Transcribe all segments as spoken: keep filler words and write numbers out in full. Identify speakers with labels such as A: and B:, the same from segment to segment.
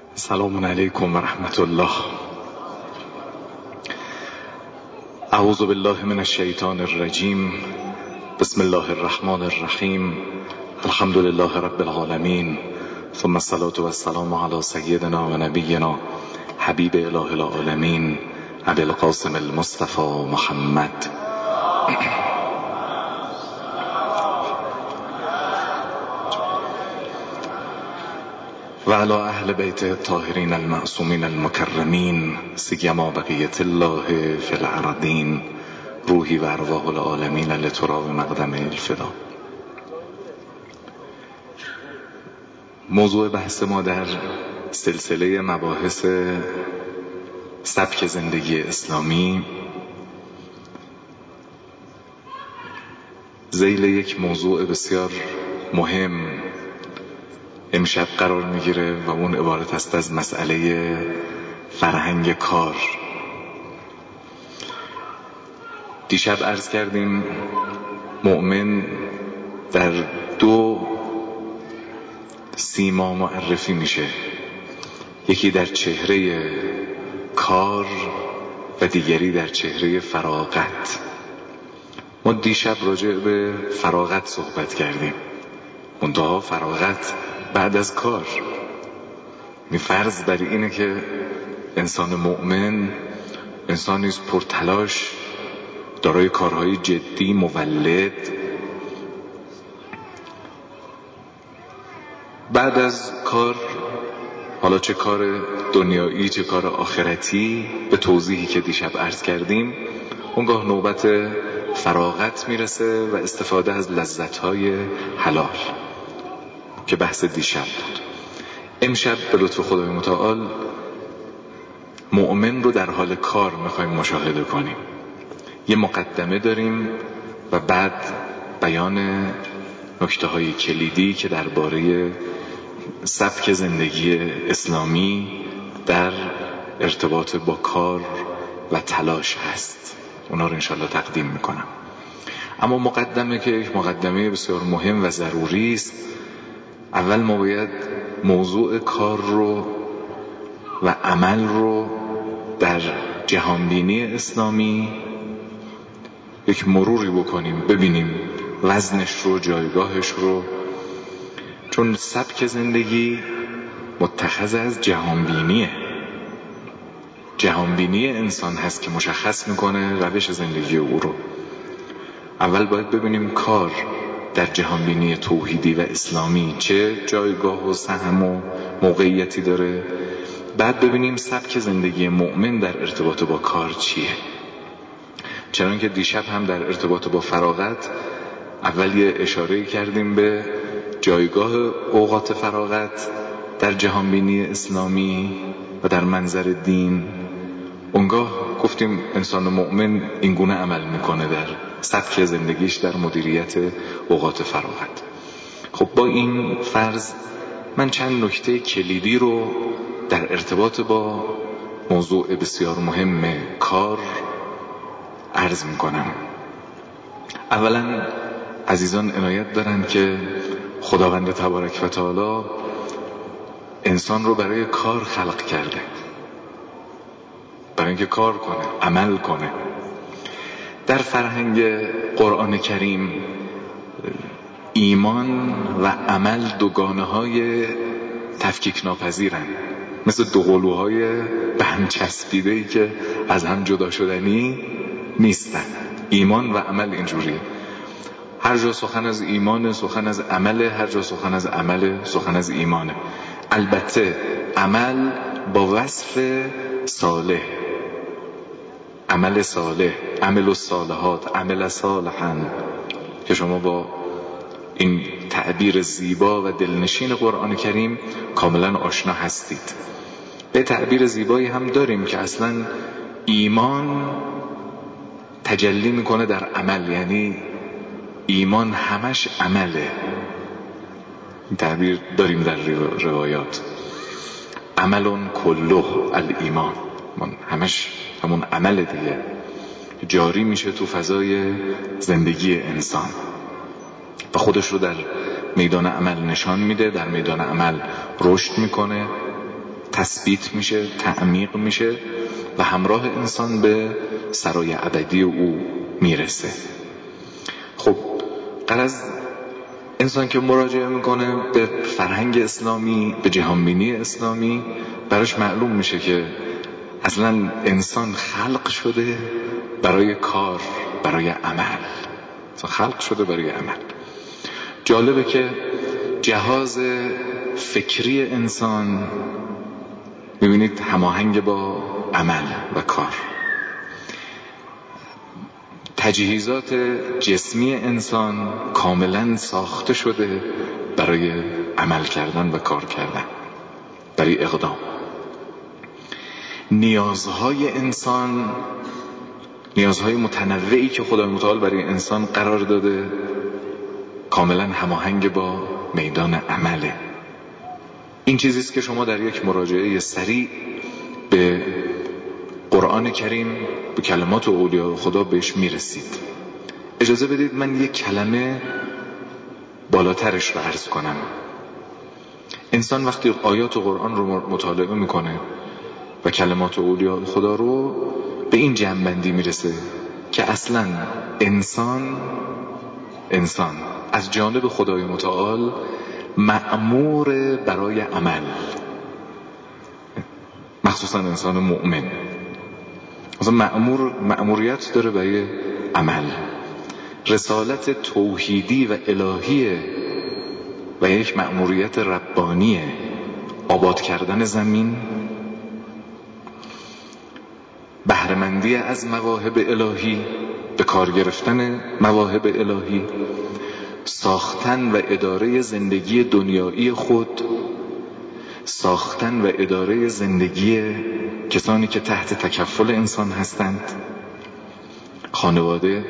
A: سلام علیکم و رحمت الله. اعوذ بالله من الشیطان الرجیم. بسم الله الرحمن الرحیم. الحمد لله رب العالمین، ثم الصلاة والسلام علی سیدنا و نبینا حبیب اله العالمین ابی القاسم المصطفى محمد. و علی اهل بیت الطاهرین المعصومین المکرمین سیما بقیت الله فی الارضین روحی و ارواح العالمین لتراب مقدم الفدا. موضوع بحث ما در سلسله مباحث سبک زندگی اسلامی ذیل یک موضوع بسیار مهم امشب قرار میگیره و اون عبارت است از مسئله فرهنگ کار. دیشب عرض کردیم مؤمن در دو سیما معرفی میشه، یکی در چهره کار و دیگری در چهره فراغت. ما دیشب راجع به فراغت صحبت کردیم، منتها فراغت بعد از کار. می فرض بر اینه که انسان مؤمن انسانی است پرتلاش، دارای کارهای جدی، مولد. بعد از کار، حالا چه کار دنیایی چه کار آخرتی، به توضیحی که دیشب عرض کردیم، اونگاه نوبت فراغت میرسه و استفاده از لذت‌های حلال که بحث دیشب بود. امشب به لطف خدای متعال مؤمن رو در حال کار میخوایم مشاهده کنیم. یه مقدمه داریم و بعد بیان نکته‌های کلیدی که درباره سبک زندگی اسلامی در ارتباط با کار و تلاش هست. اونا رو انشالله تقدیم میکنم. اما مقدمه که یک مقدمه بسیار مهم و ضروری است. اول ما باید موضوع کار رو و عمل رو در جهانبینی اسلامی یک مروری بکنیم، ببینیم وزنش رو، جایگاهش رو، چون سبک زندگی متخذ از جهانبینیه. جهانبینی انسان هست که مشخص میکنه روش زندگی او رو. اول باید ببینیم کار در جهانبینی توحیدی و اسلامی چه جایگاه و سهم و موقعیتی داره. بعد ببینیم سبک زندگی مؤمن در ارتباط با کار چیه. چنانکه دیشب هم در ارتباط با فراغت اول یه اشاره کردیم به جایگاه اوقات فراغت در جهانبینی اسلامی و در منظر دین. اونگاه گفتیم انسان مؤمن اینگونه عمل میکنه در سبک زندگیش در مدیریت اوقات فراغت. خب با این فرض من چند نکته کلیدی رو در ارتباط با موضوع بسیار مهم کار عرض میکنم. اولا عزیزان عنایت دارن که خداوند تبارک و تعالی انسان رو برای کار خلق کرده، برای اینکه کار کنه، عمل کنه. در فرهنگ قرآن کریم ایمان و عمل دوگانه های تفکیک ناپذیرن، مثل دو قلوهای به هم چسبیده‌ای که از هم جدا شدنی نیستن. ایمان و عمل اینجوریه، هر جا سخن از ایمان سخن از عمل، هر جا سخن از عمل سخن از ایمانه. البته عمل با وصف صالح، عمل صالح، عمل الصالحات، عمل صالحا، که شما با این تعبیر زیبا و دلنشین قرآن کریم کاملا آشنا هستید. به تعبیر زیبایی هم داریم که اصلا ایمان تجلی میکنه در عمل، یعنی ایمان همش عمله. این تعبیر داریم در روایات، عملون کله الایمان، همش همون عمل دیگه جاری میشه تو فضای زندگی انسان و خودش رو در میدان عمل نشان میده، در میدان عمل رشد میکنه، تثبیت میشه، تعمیق میشه و همراه انسان به سرای ابدی او میرسه. خب غرض انسان که مراجعه میکنه به فرهنگ اسلامی، به جهانبینی اسلامی، براش معلوم میشه که اصلا انسان خلق شده برای کار، برای عمل. انسان خلق شده برای عمل. جالبه که جهاز فکری انسان میبینید هماهنگ با عمل و کار. تجهیزات جسمی انسان کاملا ساخته شده برای عمل کردن و کار کردن، برای اقدام. نیازهای انسان، نیازهای متنوعی که خدای متعال برای انسان قرار داده، کاملا هماهنگ با میدان عمله. این چیزیست که شما در یک مراجعه سریع به قرآن کریم، به کلمات اولیاء خدا بهش میرسید. اجازه بدید من یک کلمه بالاترش رو عرض کنم. انسان وقتی آیات قرآن رو مطالعه میکنه و کلمات اولیاء خدا رو، به این جمع‌بندی میرسه که اصلا انسان انسان از جانب خدای متعال مأمور برای عمل، مخصوصا انسان مؤمن مثلا مأمور مأموریت داره برای عمل. رسالت توحیدی و الهیه و یک مأموریت ربانیه، آباد کردن زمین، بهره‌مندی از مواهب الهی، به کار گرفتن مواهب الهی، ساختن و اداره زندگی دنیایی خود، ساختن و اداره زندگی کسانی که تحت تکفل انسان هستند، خانواده،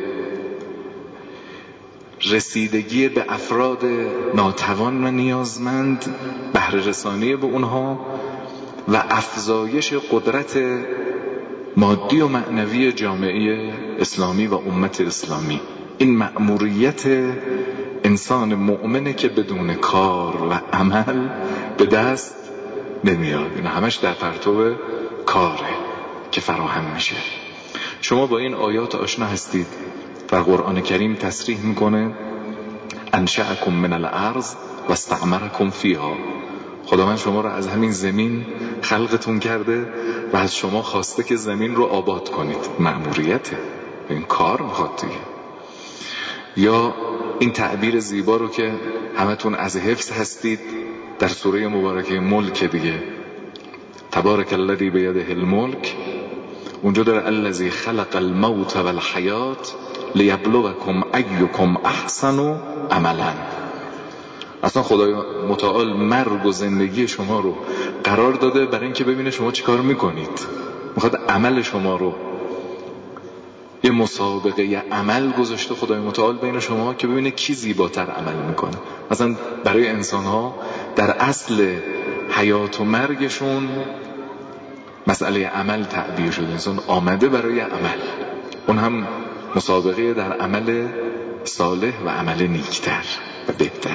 A: رسیدگی به افراد ناتوان و نیازمند، بهره رسانی به اونها و افزایش قدرت مادی و معنوی جامعه اسلامی و امت اسلامی. این مأموریت انسان مؤمنه که بدون کار و عمل به دست نمیاد. این همش در پرتو کاره که فراهم میشه. شما با این آیات آشنا هستید. در قرآن کریم تصریح میکنه انشأکم من الارض و استعمرکم فیها. خداوند شما را از همین زمین خلقتون کرده و از شما خواسته که زمین رو آباد کنید. مأموریته، این کار میخواد دیگه. یا این تعبیر زیبا رو که همتون از حفظ هستید در سوره مبارکه ملک دیگه، تبارک الذی بیده الملک، اونجا داره الذی خلق الموت والحیات لیبلوکم ایکم احسن عملا. اصلا خدای متعال مرگ و زندگی شما رو قرار داده برای اینکه ببینه شما چی کار میکنید. میخواد عمل شما رو، یه مسابقه عمل گذاشته خدای متعال بین شما که ببینه کی زیباتر عمل میکنه. مثلا برای انسان ها در اصل حیات و مرگشون مسئله عمل تعبیر شده. انسان آمده برای عمل، اون هم مسابقه در عمل صالح و عمل نیکتر و بهتر.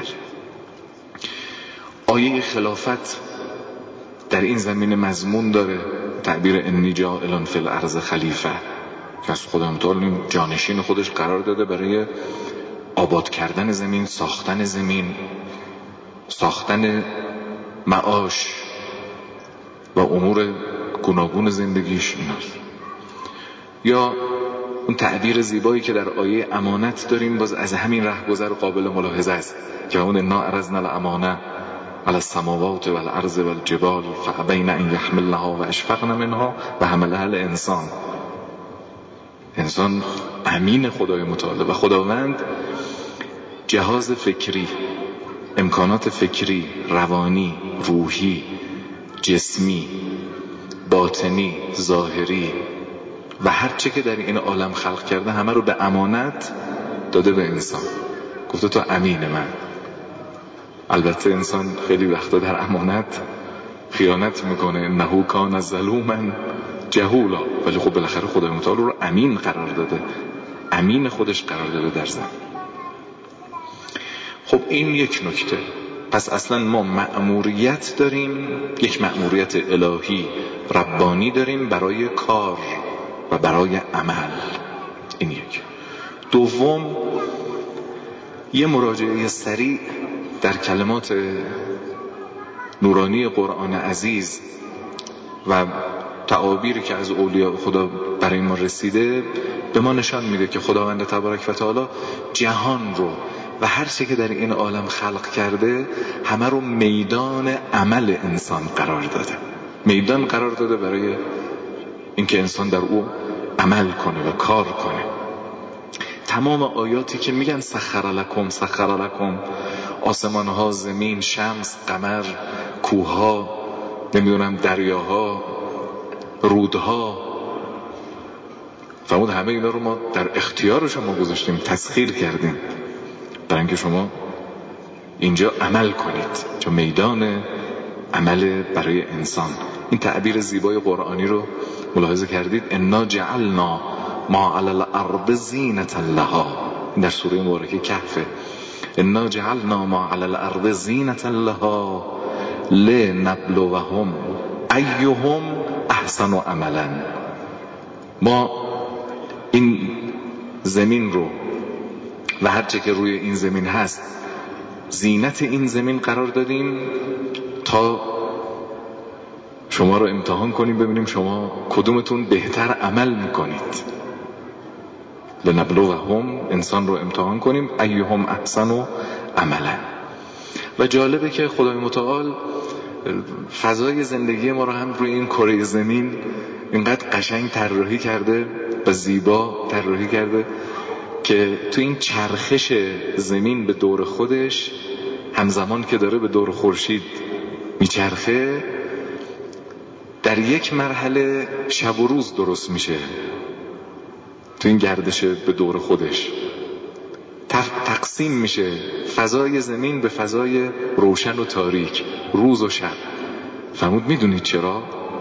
A: آیه خلافت در این زمین مضمون داره، تعبیر انی جاعل فی الارض خلیفه، که از خدا متعال جانشین خودش قرار داده برای آباد کردن زمین، ساختن زمین، ساختن معاش و امور گوناگون زندگیش. ایناست. یا اون تعبیر زیبایی که در آیه امانت داریم، باز از همین رهگذر قابل ملاحظه است که اون انا عرضنا الامانه علی السماوات والارض والجبال فابین ان یحملنها و اشفقن منها و حملها الانسان. انسان امین خدای متعال و خداوند جهاز فکری، امکانات فکری، روانی، روحی، جسمی، باطنی، ظاهری و هر چه که در این عالم خلق کرده همه رو به امانت داده به انسان. گفته تو امین من. البته انسان خیلی وقتا در امانت خیانت میکنه، انه کان ظلوما جهولا، ولی خب بالاخره خدای متعال رو امین قرار داده، امین خودش قرار داده در زمین. خب این یک نکته. پس اصلا ما مأموریت داریم، یک مأموریت الهی ربانی داریم برای کار و برای عمل. این یک. دوم، یه مراجعه سریع در کلمات نورانی قرآن عزیز و تعابیری که از اولیاء خدا برای ما رسیده به ما نشان میده که خداوند تبارک و تعالی جهان رو و هر چه که در این عالم خلق کرده همه رو میدان عمل انسان قرار داده. میدان قرار داده برای اینکه انسان در او عمل کنه و کار کنه. تمام آیاتی که میگن سخر لکم سخر لکم، آسمان ها، زمین، شمس، قمر، کوه ها، نمیدونم دریاها، رودها، فرمود همه اینا رو ما در اختیار شما گذاشتیم، تسخیر کردیم برای اینکه شما اینجا عمل کنید، چون میدان عمل برای انسان. این تعبیر زیبای قرآنی رو ملاحظه کردید؟ انا جعلنا ما علی الارض زینة لها، این در سوره مبارکه کهفه. انا جعلنا ما علی الارض زینة لها لنبلوهم ایهم احسن عملا. ما این زمین رو و هر چه که روی این زمین هست زینت این زمین قرار دادیم تا شما رو امتحان کنیم، ببینیم شما کدومتون بهتر عمل میکنید. لنبلوهم، انسان رو امتحان کنیم، ایهم احسن عملا. و جالبه که خدای متعال فضای زندگی ما رو هم روی این کره زمین اینقدر قشنگ طراحی کرده و زیبا طراحی کرده که تو این چرخش زمین به دور خودش همزمان که داره به دور خورشید میچرخه، در یک مرحله شب و روز درست میشه تو این گردش به دور خودش، تقسیم میشه فضای زمین به فضای روشن و تاریک، روز و شب. فرمود میدونید چرا؟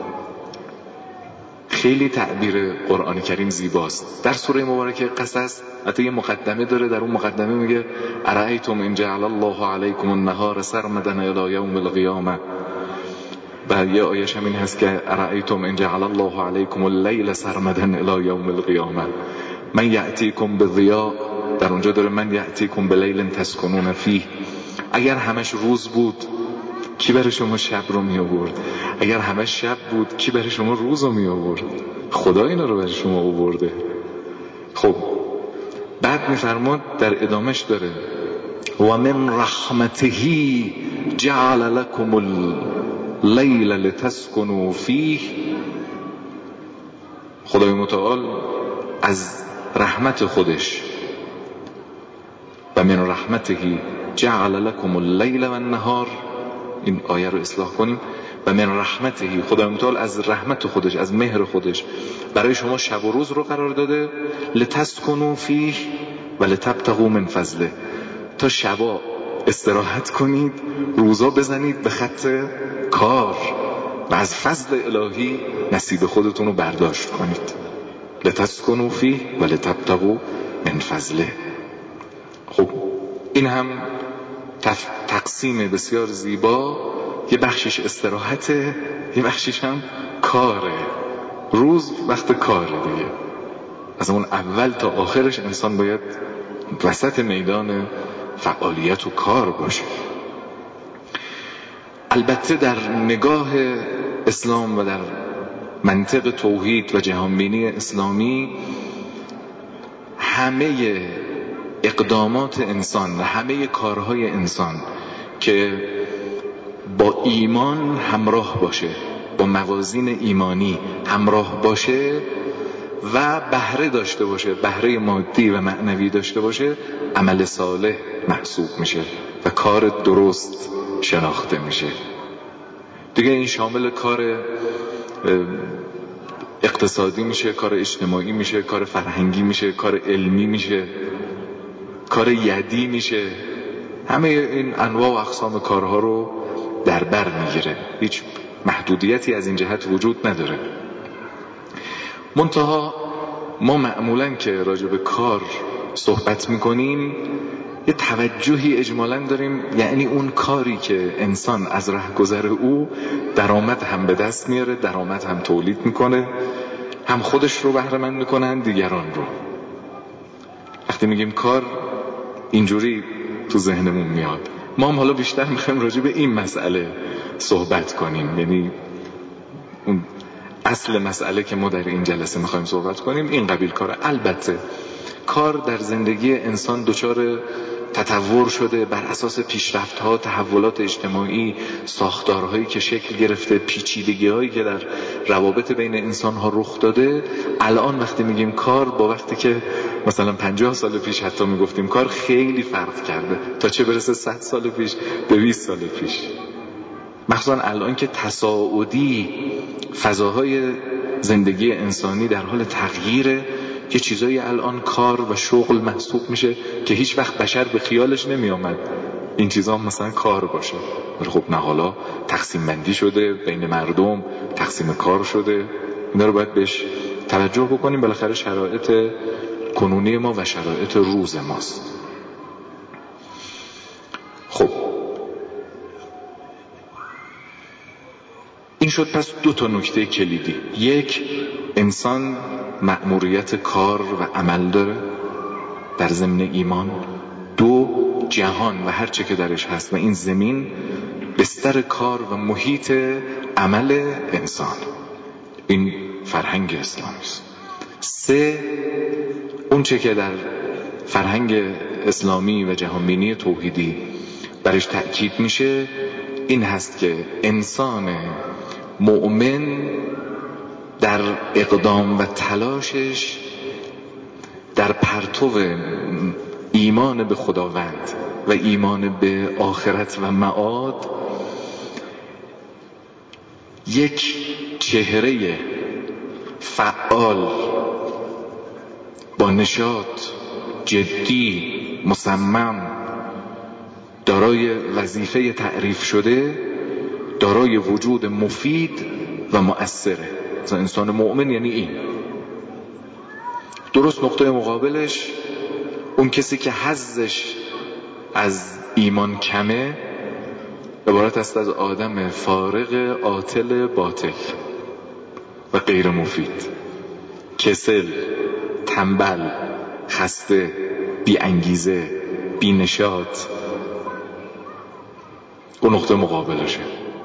A: خیلی تعبیر قرآن کریم زیباست. در سوره مبارکه قصص حتی یه مقدمه داره، در اون مقدمه میگه ارأیتم ان جعل الله علیکم النهار سرمدا الی یوم القیامه. و یه آیش هم این هست که ارأیتم ان جعل الله علیکم اللیل سرمدا الی یوم القیامه من یأتیکم بضیاء. در اونجا داره من یأتیکم بلیل تسکنون فیه. اگر همش روز بود کی برای شما شب رو می آورد؟ اگر همش شب بود کی برای شما روز رو می آورد؟ خدا اینا رو برای شما آورده. خب بعد می فرماد در ادامش داره و من رحمته جعل لكم اللیل لتسکنوا فیه. خدای متعال از رحمت خودش و من رحمته جعل لكم اللیل و النهار، این آیه رو اصلاح کنیم، و من رحمته، خدای متعال از رحمت خودش، از مهر خودش برای شما شب و روز رو قرار داده، لتسکنوا فیه و لتبتغوا من فضله، تا شبا استراحت کنید، روزا بزنید به خط کار و از فضل الهی نصیب خودتون رو برداشت کنید. لتسکنوا فیه و لتبتغوا من فضله. خب این هم تقسیم بسیار زیبا، یه بخشش استراحته، یه بخشش هم کاره. روز وقت کاره دیگه، از اون اول تا آخرش انسان باید وسط میدان فعالیت و کار باشه. البته در نگاه اسلام و در منطق توحید و جهانبینی اسلامی همه اقدامات انسان و همه کارهای انسان که با ایمان همراه باشه، با موازین ایمانی همراه باشه و بهره داشته باشه، بهره مادی و معنوی داشته باشه، عمل صالح محسوب میشه و کار درست شناخته میشه. دیگه این شامل کار اقتصادی میشه، کار اجتماعی میشه، کار فرهنگی میشه، کار علمی میشه، کار یدی میشه. همه این انواع و اقسام کارها رو در بر میگیره، هیچ محدودیتی از این جهت وجود نداره. منتها ما معمولاً که راجع به کار صحبت میکنیم یه توجهی اجمالاً داریم، یعنی اون کاری که انسان از رهگذر او درآمد هم به دست میاره، درآمد هم تولید میکنه، هم خودش رو بهره مند میکنه هم دیگران رو. وقتی میگیم کار اینجوری تو ذهنمون میاد. ما هم حالا بیشتر میخوایم راجع به این مسئله صحبت کنیم، یعنی اون اصل مسئله که ما در این جلسه میخوایم صحبت کنیم این قبیل کاره. البته کار در زندگی انسان دچار تطور شده بر اساس پیشرفت‌ها، تحولات اجتماعی، ساختارهایی که شکل گرفته، پیچیدگی‌هایی که در روابط بین انسان‌ها رخ داده. الان وقتی میگیم کار با وقتی که مثلا پنجاه سال پیش حتی میگفتیم کار خیلی فرق کرده، تا چه برسه صد سال پیش، دویست سال پیش. مخصوصا الان که تصاعدی فضاهای زندگی انسانی در حال تغییره، یه چیزایی الان کار و شغل محسوب میشه که هیچ وقت بشر به خیالش نمی آمد این چیزا مثلا کار باشه. ولی خب نه، حالا تقسیم بندی شده بین مردم، تقسیم کار شده. اینا رو باید بهش توجه بکنیم، بالاخره شرایط کنونی ما و شرایط روز ماست. خب این شد پس دو تا نکته کلیدی. یک، انسان مأموریت کار و عمل داره در ضمن ایمان. دو، جهان و هر چه که درش هست و این زمین بستر کار و محیط عمل انسان. این فرهنگ اسلامی است. سه، اون چه که در فرهنگ اسلامی و جهانبینی توحیدی برش تأکید میشه این هست که انسان مؤمن در اقدام و تلاشش در پرتو ایمان به خداوند و ایمان به آخرت و معاد یک چهره فعال با نشاط، جدی، مصمم، دارای وظیفه تعریف شده، دارای وجود مفید و مؤثره. انسان مؤمن یعنی این. درست نقطه مقابلش اون کسی که حظش از ایمان کمه عبارت است از آدم فارغ، عاطل، باطل و غیر مفید، کسل، تنبل، خسته، بی انگیزه، بی نشاط. اون نقطه مقابلشه.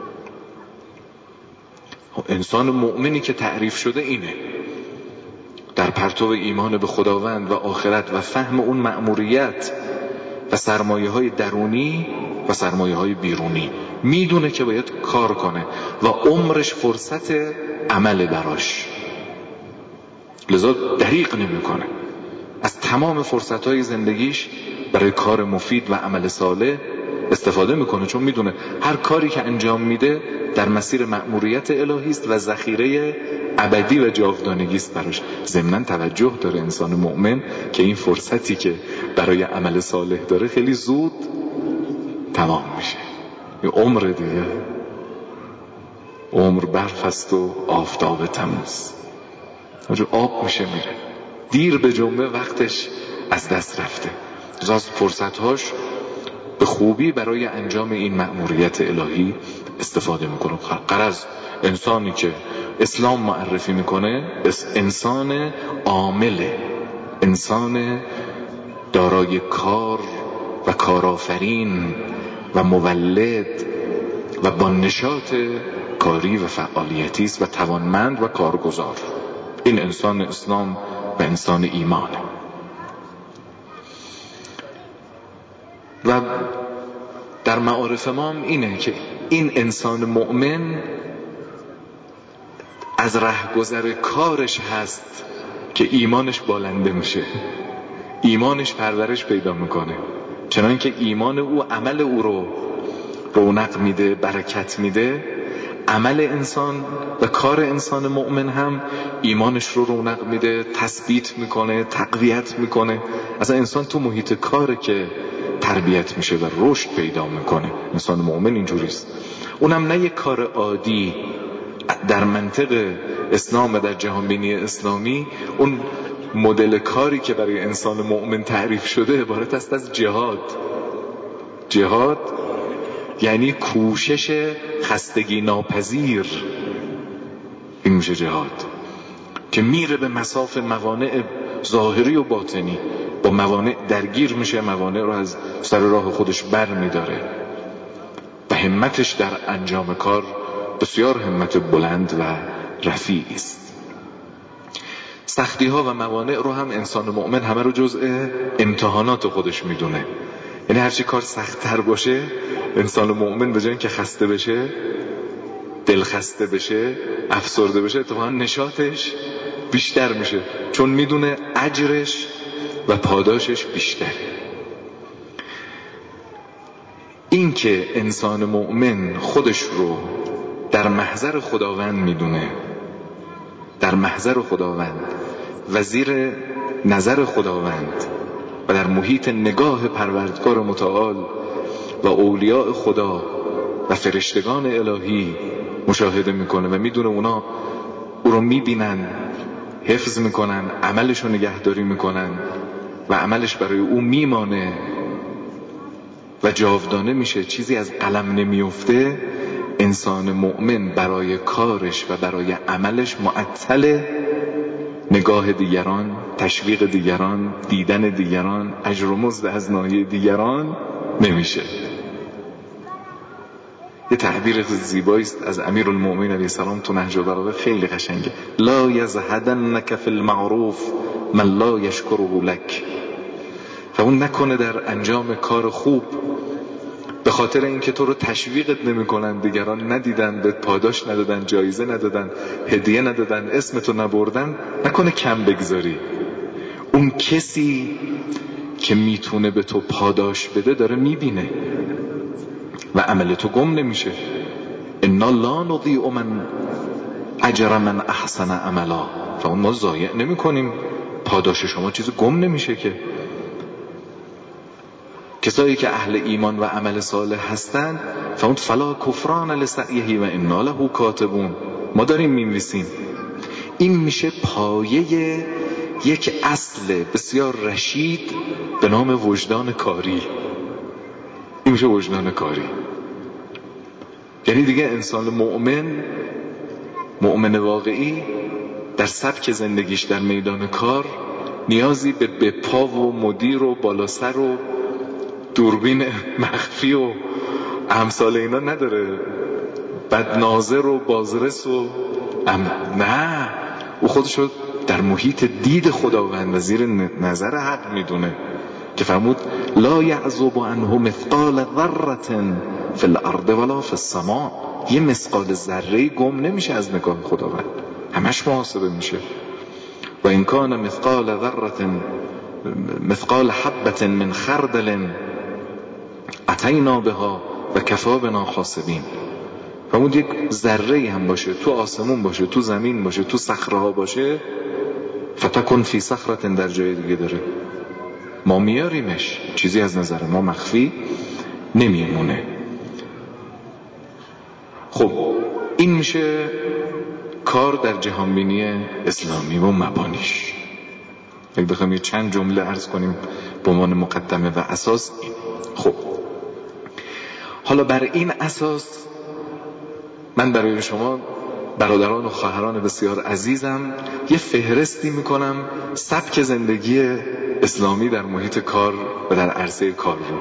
A: انسان مؤمنی که تعریف شده اینه، در پرتو ایمان به خداوند و آخرت و فهم اون مأموریت و سرمایه های درونی و سرمایه های بیرونی میدونه که باید کار کنه و عمرش فرصت عمل براش، لذا دریغ نمی کنه از تمام فرصت های زندگیش برای کار مفید و عمل صالح استفاده میکنه، چون میدونه هر کاری که انجام میده در مسیر مأموریت الهی است و ذخیره ابدی و جاودانگی است براش. ضمناً توجه داره انسان مؤمن که این فرصتی که برای عمل صالح داره خیلی زود تمام میشه. این عمر دیگه، عمر برف است و آفتاب تموز، آب میشه میره، دیر به جنبه وقتش از دست رفته. از فرصتهاش به خوبی برای انجام این مأموریت الهی استفاده میکنه. غرض انسانی که اسلام معرفی میکنه انسان عامله، انسان دارای کار و کارآفرین و مولد و با نشاط کاری و فعالیتی است و توانمند و کارگزار. این انسان اسلام و انسان ایمانه. و در معارف ما هم اینه که این انسان مؤمن از رهگذر کارش هست که ایمانش بالنده میشه، ایمانش پرورش پیدا میکنه. چنانکه ایمان او عمل او رو رونق میده، برکت میده، عمل انسان و کار انسان مؤمن هم ایمانش رو رونق میده، تثبیت میکنه، تقویت میکنه. اصلا انسان تو محیط کاره که تربیت میشه و رشد پیدا میکنه. انسان مؤمن اینجوریست. اونم نه یک کار عادی. در منطق اسلام و در جهانبینی اسلامی اون مدل کاری که برای انسان مؤمن تعریف شده عبارت است از جهاد. جهاد یعنی کوشش خستگی ناپذیر. این میشه جهاد که میره به مصاف موانع ظاهری و باطنی، با موانع درگیر میشه، موانع رو از سر راه خودش بر میداره و همتش در انجام کار بسیار همت بلند و رفیعی است. سختی ها و موانع رو هم انسان مؤمن همه رو جزء امتحانات خودش میدونه. یعنی هرچی کار سخت تر باشه، انسان مؤمن به جای اینکه خسته بشه، دل خسته بشه، افسرده بشه، اتفاقا نشاطش بیشتر میشه، چون میدونه اجرش و پاداشش بیشتر. این که انسان مؤمن خودش رو در محضر خداوند میدونه، در محضر خداوند و زیر نظر خداوند و در محیط نگاه پروردگار متعال و اولیاء خدا و فرشتگان الهی مشاهده میکنه و میدونه اونا او رو میبینن، حفظ میکنن، عملش رو نگهداری میکنن و عملش برای او میمانه و جاودانه میشه، چیزی از قلم نمیفته. انسان مؤمن برای کارش و برای عملش معطل نگاه دیگران، تشویق دیگران، دیدن دیگران، اجر و مزد از ناحیه دیگران نمیشه. یه تعبیر زیبایی است از امیرالمؤمنین علیه السلام تو نهج البلاغه، خیلی قشنگه. لا یزهدنک فی المعروف من لا یشکره لک. و اون نکنه در انجام کار خوب به خاطر اینکه تو رو تشویقت نمی‌کنن، دیگران ندیدن، به پاداش ندادن، جایزه ندادن، هدیه ندادن، اسمتو نبردن، نکنه کم بگذاری. اون کسی که میتونه به تو پاداش بده داره میبینه و عمل تو گم نمیشه. انا لا نضیع من اجر من احسن عملا. و اون ما ضایع نمی کنیم پاداش شما، چیز گم نمیشه که. کسایی که اهل ایمان و عمل صالح هستن فاون فلا کفران لسعیه و انا له کاتبون، ما داریم می‌نویسیم. این میشه پایه یک اصل بسیار رشید به نام وجدان کاری. این میشه وجدان کاری. یعنی دیگه انسان مؤمن، مؤمن واقعی در سبک زندگیش در میدان کار نیازی به بپا و مدیر و بالا سر و دوربین مخفی و امثال اینا نداره، بدناظر و بازرس و ام... نه، او خودشو در محیط دید خداوند و زیر نظر حق میدونه که فرمود لا یعزب عنه مثقال ذره فی الارض ولا فی السماء. یه مثقال ذره گم نمیشه از نگاه خداوند، همش محاسبه میشه. و این کان مثقال ذره مثقال حبه من خردل اتینا بها و کفا بنا حاسبین. فرمود یک ذره هم باشه، تو آسمون باشه، تو زمین باشه، تو صخره باشه، فتکن فی صخره، در جای دیگه داره، ما میاریمش، چیزی از نظر ما مخفی نمیمونه. خب این میشه کار در جهانبینی اسلامی و مبانیش. اگه بخوایم یه چند جمله عرض کنیم به عنوان مقدمه و اساس این. خب حالا بر این اساس من برای شما برادران و خواهران بسیار عزیزم یه فهرستی میکنم سبک زندگی اسلامی در محیط کار و در عرصه کار رو.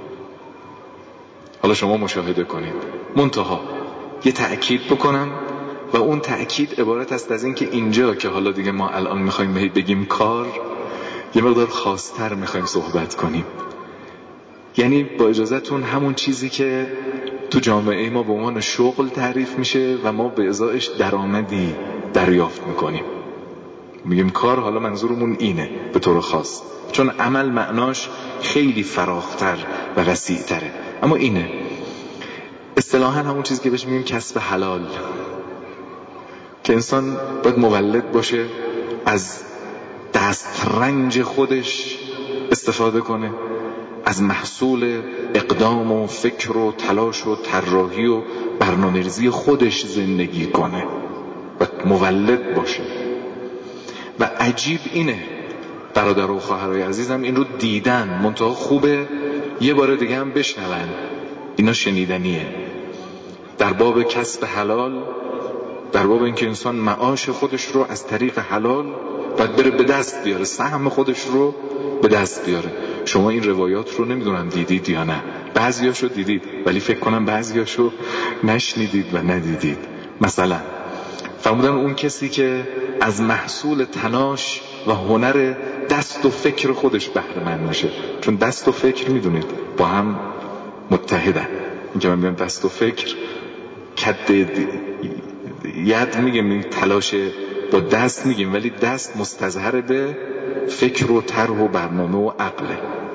A: حالا شما مشاهده کنید. منتها یه تأکید بکنم و اون تأکید عبارت است از این که اینجا که حالا دیگه ما الان میخوایم بگیم کار، یه مقدار خاص‌تر میخوایم صحبت کنیم. یعنی با اجازهتون همون چیزی که تو جامعه ما به عنوان شغل تعریف میشه و ما به ازایش درآمدی دریافت میکنیم، میگیم کار، حالا منظورمون اینه به طور خاص، چون عمل معناش خیلی فراختر و وسیع‌تره. اما اینه اصطلاحاً همون چیزی که بهش میگیم کسب حلال، که انسان باید مولد باشه، از دسترنج خودش استفاده کنه، از محصول اقدام و فکر و تلاش و طراحی و برنامه‌ریزی خودش زندگی کنه و مولد باشه. و عجیب اینه برادر و خواهرای عزیزم این رو دیدن، منتها خوبه یه بار دیگه هم بشنون. اینا شنیدنیه. در باب کسب حلال، در باب اینکه انسان معاش خودش رو از طریق حلال باید بره به دست بیاره، سهم خودش رو به دست بیاره. شما این روایات رو نمیدونم دیدید یا نه، بعضیاشو دیدید ولی فکر کنم بعضیاشو نشنیدید و ندیدید. مثلا فرمودن اون کسی که از محصول تناش و هنر دست و فکر خودش بهره مند میشه، چون دست و فکر میدونید با هم متحدن. اینکه من میگم دست و فکر، کد ید میگیم، تلاش با دست میگیم، ولی دست مستظهر به فکر و طرح و برنامه و عقله.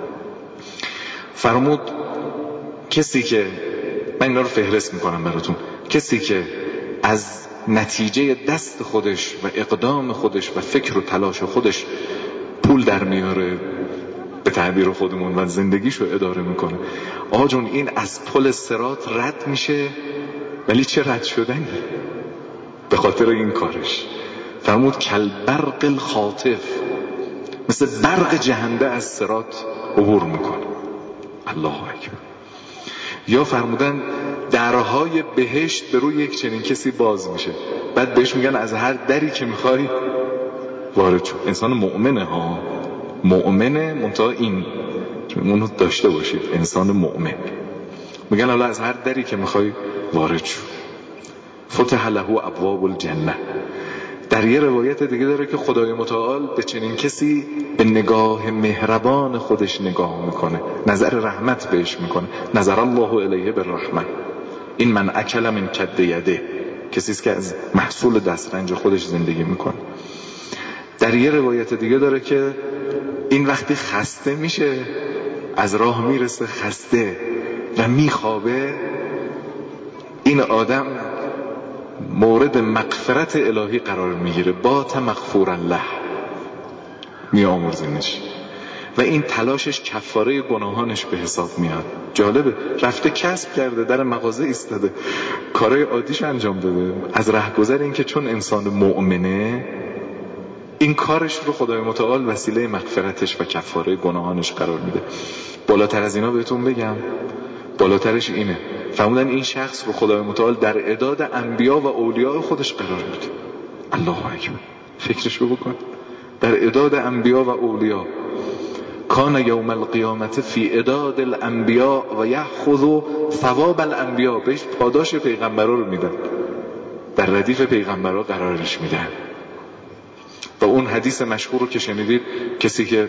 A: فرمود کسی که، من اینا رو فهرست میکنم براتون، کسی که از نتیجه دست خودش و اقدام خودش و فکر و تلاش خودش پول در میاره، به تعبیر خودمون، و زندگیشو اداره میکنه، آقا جون این از پل صراط رد میشه. ولی چه رد شدنی به خاطر این کارش. فرمود کل برق الخاطف، مثل برق جهنده از صراط عبور میکنه. الله اکبر. یا فرمودن درهای بهشت به روی یک چنین کسی باز میشه، بعد بهش میگن از هر دری که میخوای وارد شو. انسان مؤمنه ها، مؤمنه، منتها این اونو داشته باشید، انسان مؤمن. میگن حالا از هر دری که میخوای وارد شو. فتح له ابواب الجنه. در یه روایت دیگه داره که خدای متعال به چنین کسی به نگاه مهربان خودش نگاه میکنه، نظر رحمت بهش میکنه. نظر الله الیه بالرحمه. این من اکل من کد یده، کسیست که از محصول دسترنج خودش زندگی میکنه. در یه روایت دیگه داره که این وقتی خسته میشه، از راه میرسه خسته و میخوابه، این آدم مورد مغفرت الهی قرار میگیره، بات مغفورا له، میامرزینش و این تلاشش کفاره گناهانش به حساب میاد. جالبه، رفته کسب کرده، در مغازه ایستاده، کارهای عادیش انجام داده، از رهگذر این که چون انسان مؤمنه این کارش رو خدای متعال وسیله مغفرتش و کفاره گناهانش قرار میده. بالاتر از اینا بهتون بگم، بالاترش اینه، فرمودن این شخص رو خدای متعال در اعداد انبیا و اولیاء خودش قرار میده. الله اکبر. فکرشو بکن، در اعداد انبیا و اولیاء. کان یوم القیامت فی اعداد الانبیا و یأخذ ثواب الانبیا، بهش پاداش پیغمبرا رو میدن، در ردیف پیغمبرا قرارش میدن. و اون حدیث مشهور رو که شنیدید، کسی که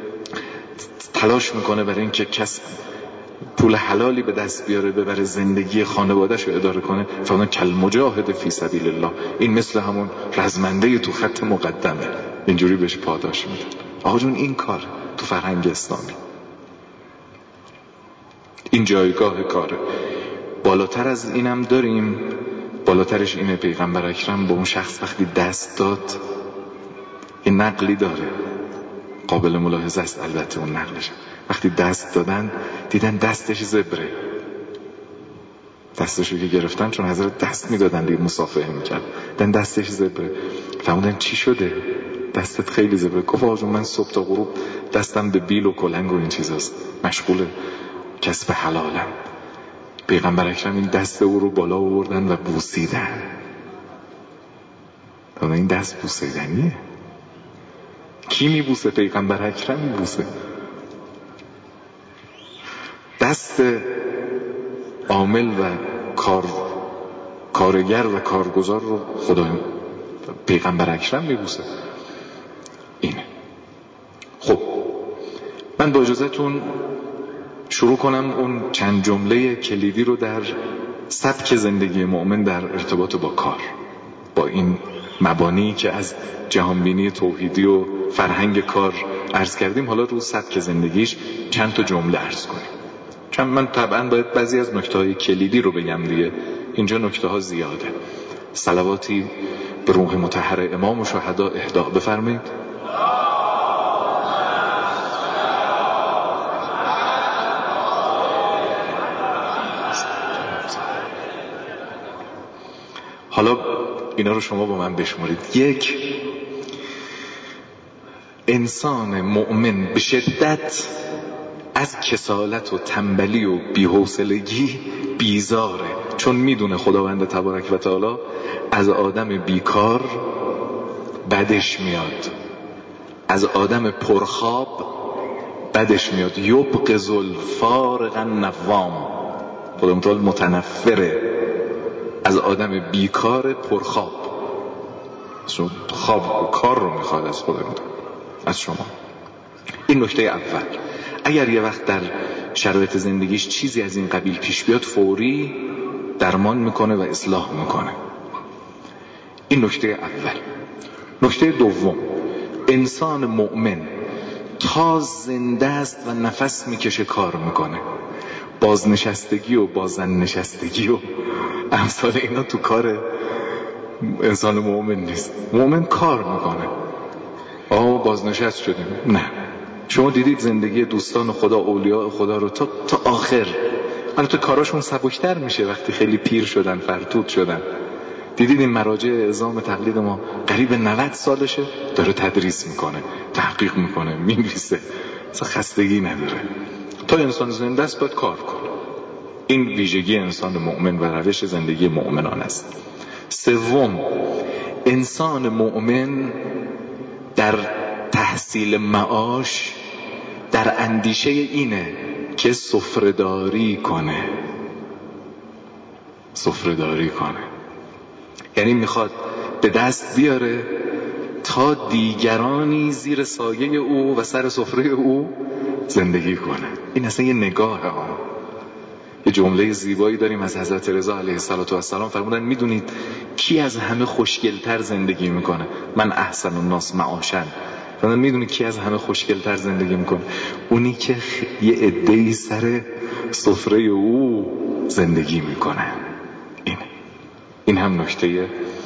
A: تلاش میکنه برای این که کسب پول حلالی به دست بیاره، ببره زندگی خانواده‌شو اداره کنه، فرمان کل مجاهد فی سبیل الله، این مثل همون رزمنده تو خط مقدمه، اینجوری بهش پاداش میده. آقا جون این کار تو فرهنگ اسلامی، این جایگاه کاره. بالاتر از اینم داریم، بالاترش اینه، پیغمبر اکرم به اون شخص وقتی دست داد، این نقلی داره قابل ملاحظه است البته اون نقلش، وقتی دست دادن دیدن دستش زبره، دستشو که گرفتن، چون حضرت دست میدادن دیگه مصافحه میکرد، دیدن دستش زبره. فرمودن چی شده؟ دستت خیلی زبره. گفت آقا من صبح تا غروب دستم به بیل و کلنگ و این چیزاست، مشغول کسب حلالم. پیغمبر اکرم این دست او رو بالا آوردن و بوسیدن. این دست بوسیدنیه. کی میبوسه؟ پیغمبر اکرم میبوسه. دست عامل و کار کارگر و کارگزار رو خدا پیغمبر اکرم میبوسه. اینه. خب من با اجازهتون شروع کنم اون چند جمله کلیدی رو در سبک زندگی مؤمن در ارتباط با کار، با این مبانی که از جهانبینی توحیدی و فرهنگ کار عرض کردیم، حالا رو سبک زندگیش چند تا جمله عرض کنیم. چون من طبعا باید بعضی از نکته‌های کلیدی رو بگم دیگه، اینجا نکته‌ها زیاده. صلواتی به روح مطهر امام و شهدا اهدا بفرمایید. حالا اینا رو شما با من بشمارید. یک، انسان مؤمن به شدت از کسالت و تنبلی و بی‌حوصلگی بیزاره، چون میدونه خداوند تبارک و تعالی از آدم بیکار بدش میاد، از آدم پرخواب بدش میاد. یبغض الفارغ النوام، خدا متعال متنفره از آدم بیکار پرخواب. خواب و کار رو میخواد از خدا متعال، از شما. این نکته اول. اگر یه وقت در شرایط زندگیش چیزی از این قبیل پیش بیاد، فوری درمان میکنه و اصلاح میکنه. این نکته اول. نکته دوم، انسان مؤمن تا زنده است و نفس میکشه کار میکنه. بازنشستگی و بازنشستگی و امثال اینا تو کار انسان مؤمن نیست. مؤمن کار میکنه. آه بازنشست شدیم، نه. شما دیدید زندگی دوستان خدا، اولیاء خدا رو تا تا آخر، البته کاراشون سبکتر میشه وقتی خیلی پیر شدن، فرتود شدن. دیدید این مراجع اعظام تقلید ما قریب نود سالشه داره تدریس میکنه، تحقیق میکنه، مینویسه، اصلا خستگی نداره. تا انسان زنده است باید کار کنه. این ویژگی انسان مؤمن و روش زندگی مؤمنان است. سوم، انسان مؤمن در تحصیل معاش در اندیشه اینه که سفره‌داری کنه. سفره‌داری کنه یعنی میخواد به دست بیاره تا دیگرانی زیر سایه او و سر سفره او زندگی کنه. این اصلا یه نگاهه ها. یه جمله زیبایی داریم از حضرت رضا علیه السلام، فرمودن میدونید کی از همه خوشگلتر زندگی میکنه؟ من احسن الناس معاشا. فرمودن میدونید کی از همه خوشگلتر زندگی میکنه؟ اونی که یه عده‌ای سر سفره او زندگی میکنه. این این هم نکته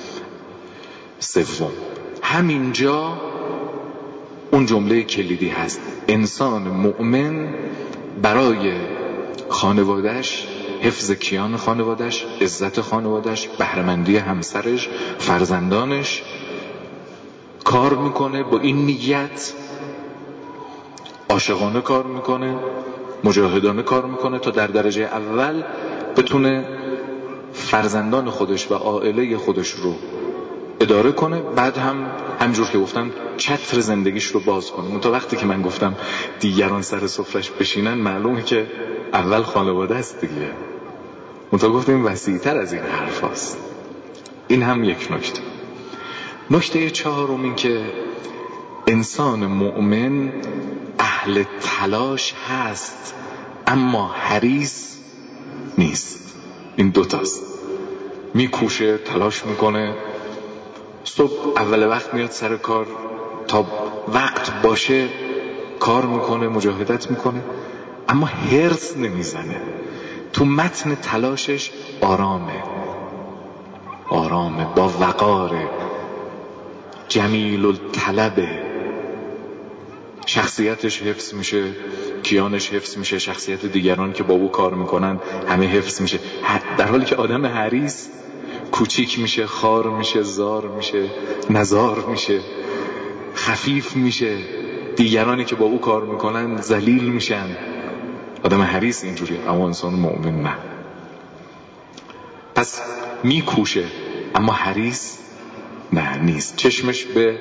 A: سوم. همینجا اون جمله کلیدی هست. انسان مؤمن برای خانوادهش، حفظ کیان خانوادهش، عزت خانوادهش، بهره‌مندی همسرش، فرزندانش کار میکنه. با این نیت عاشقانه کار میکنه، مجاهدانه کار میکنه تا در درجه اول بتونه فرزندان خودش و عائله خودش رو اداره کنه، بعد هم همجور که گفتم چتر زندگیش رو باز کنه. منتها وقتی که من گفتم دیگران سر سفرش بشینن، معلومه که اول خانواده است دیگه. منتها گفتیم وسیع‌تر از این حرف هست. این هم یک نکته. نکته چهارم این که انسان مؤمن اهل تلاش هست اما حریص نیست. این دوتاست. میکوشه، تلاش میکنه، صبح اول وقت میاد سر کار، تا وقت باشه کار میکنه، مجاهدت میکنه، اما حرص نمیزنه. تو متن تلاشش آرامه، آرامه، با وقاره، جمیل الطلبه. شخصیتش حفظ میشه، کیانش حفظ میشه، شخصیت دیگران که با او کار میکنن همه حفظ میشه، در حالی که آدم حریص کوچیک میشه، خار میشه، زار میشه، نزار میشه، خفیف میشه، دیگرانی که با او کار میکنن ذلیل میشن. آدم حریص اینجوریه، اما انسان مؤمن نه. پس میکوشه اما حریص نه نیست، چشمش به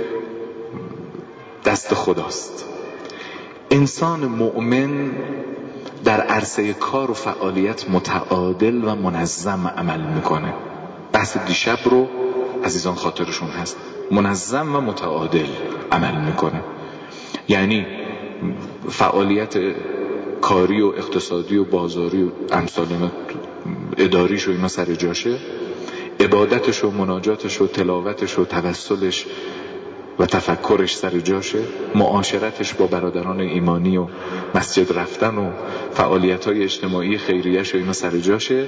A: دست خداست. انسان مؤمن در عرصه کار و فعالیت متعادل و منظم عمل میکنه. بحث دیشب رو عزیزان خاطرشون هست، منظم و متعادل عمل میکنه. یعنی فعالیت کاری و اقتصادی و بازاری و امثال اینا، اداریش و اینا سر جاشه، عبادتش و مناجاتش و تلاوتش و توسلش و تفکرش سر جاشه، معاشرتش با برادران ایمانی و مسجد رفتن و فعالیت‌های اجتماعی خیریه‌ش و اینا سر جاشه،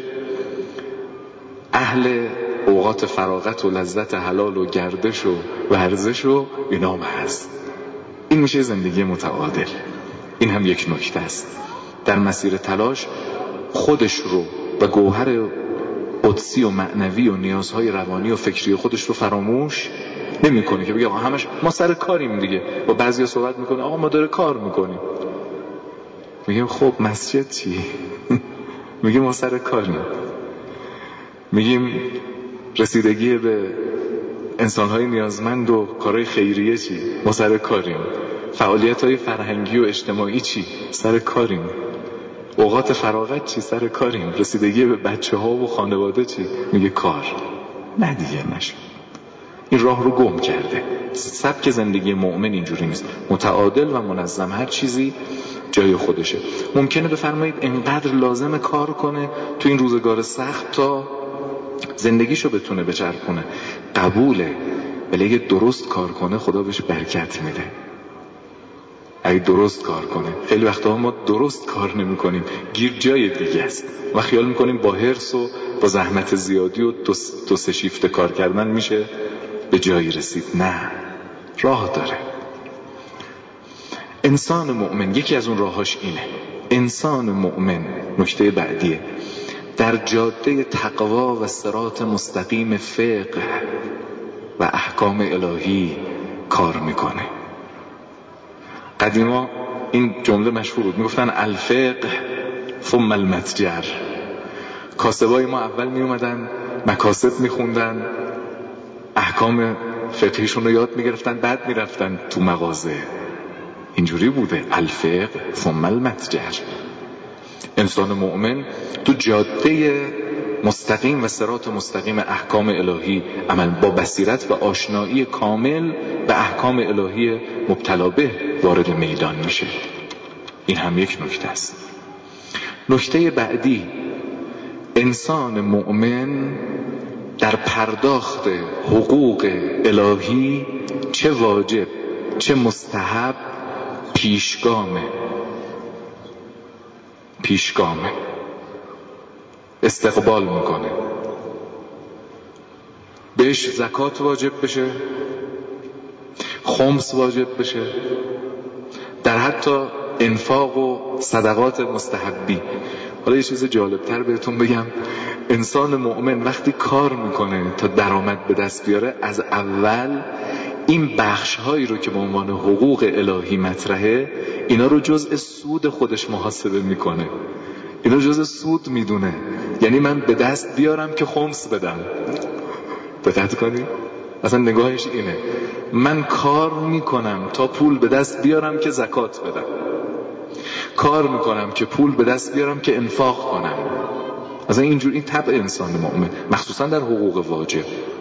A: اهل اوقات فراغت و لذت حلال و گردش و ورزش و اینا هم هست. این میشه زندگی متعادل. این هم یک نکته است. در مسیر تلاش خودش رو و گوهر قدسی و معنوی و نیازهای روانی و فکری خودش رو فراموش نمیکنه که بگه آقا همش ما سر کاریم دیگه. با بعضیا صحبت میکنه آقا ما داره کار میکنیم. میگیم خب مسجد چی؟ میگیم ما سر کاریم. میگیم رسیدگی به انسانهای نیازمند و کارهای خیریه چی؟ ما سر کاریم. فعالیت‌های فرهنگی و اجتماعی چی؟ سر کاریم. اوقات فراغت چی؟ سر کاریم. رسیدگی به بچه ها و خانواده چی؟ میگه کار. نه دیگه نشد. این راه رو گم کرده. سبک زندگی مؤمن اینجوری نیست. متعادل و منظم، هر چیزی جای خودشه. ممکنه بفرمایید انقدر لازم کار کنه تو این روزگار سخت تا زندگیشو بتونه بچرخونه. قبوله، ولی اگه درست کار کنه خدا بهش برکت میده. اگه درست کار کنه. خیلی وقتا ما درست کار نمی کنیم، گیر جای دیگه است و خیال میکنیم با حرص و با زحمت زیادی و دو, دو سه شیفت کار کردن میشه به جایی رسید. نه، راه داره. انسان مؤمن یکی از اون راهاش اینه. انسان مؤمن، نکته بعدیه، در جاده تقوا و صراط مستقیم فقه و احکام الهی کار میکنه. قدیما این جمله مشهور بود، میگفتن الفقه ثم المتجر. کاسبای ما اول می اومدن مکاسب میخوندن، احکام فقهیشون رو یاد میگرفتن، بعد میرفتن تو مغازه. اینجوری بوده، الفقه ثم المتجر. انسان مؤمن تو جاده مستقیم و صراط مستقیم احکام الهی عمل با بصیرت و آشنایی کامل به احکام الهی مبتلا به وارد میدان میشه. این هم یک نکته است. نکته بعدی، انسان مؤمن در پرداخت حقوق الهی چه واجب چه مستحب پیشگامه. پیشگامه استقبال میکنه. بهش زکات واجب بشه، خمس واجب بشه، در حتی انفاق و صدقات مستحبی. حالا یه چیز جالبتر بهتون بگم، انسان مؤمن وقتی کار میکنه تا درآمد به دست بیاره، از اول این بخش هایی رو که به عنوان حقوق الهی مطرحه، اینا رو جزء سود خودش محاسبه میکنه. اینا جزء سود میدونه. یعنی من به دست بیارم که خمس بدم. دقت کنی؟ اصلا نگاهش اینه، من کار میکنم تا پول به دست بیارم که زکات بدم، کار میکنم که پول به دست بیارم که انفاق کنم. اصلا اینجور این طبع انسان مؤمن، مخصوصا در حقوق واجب.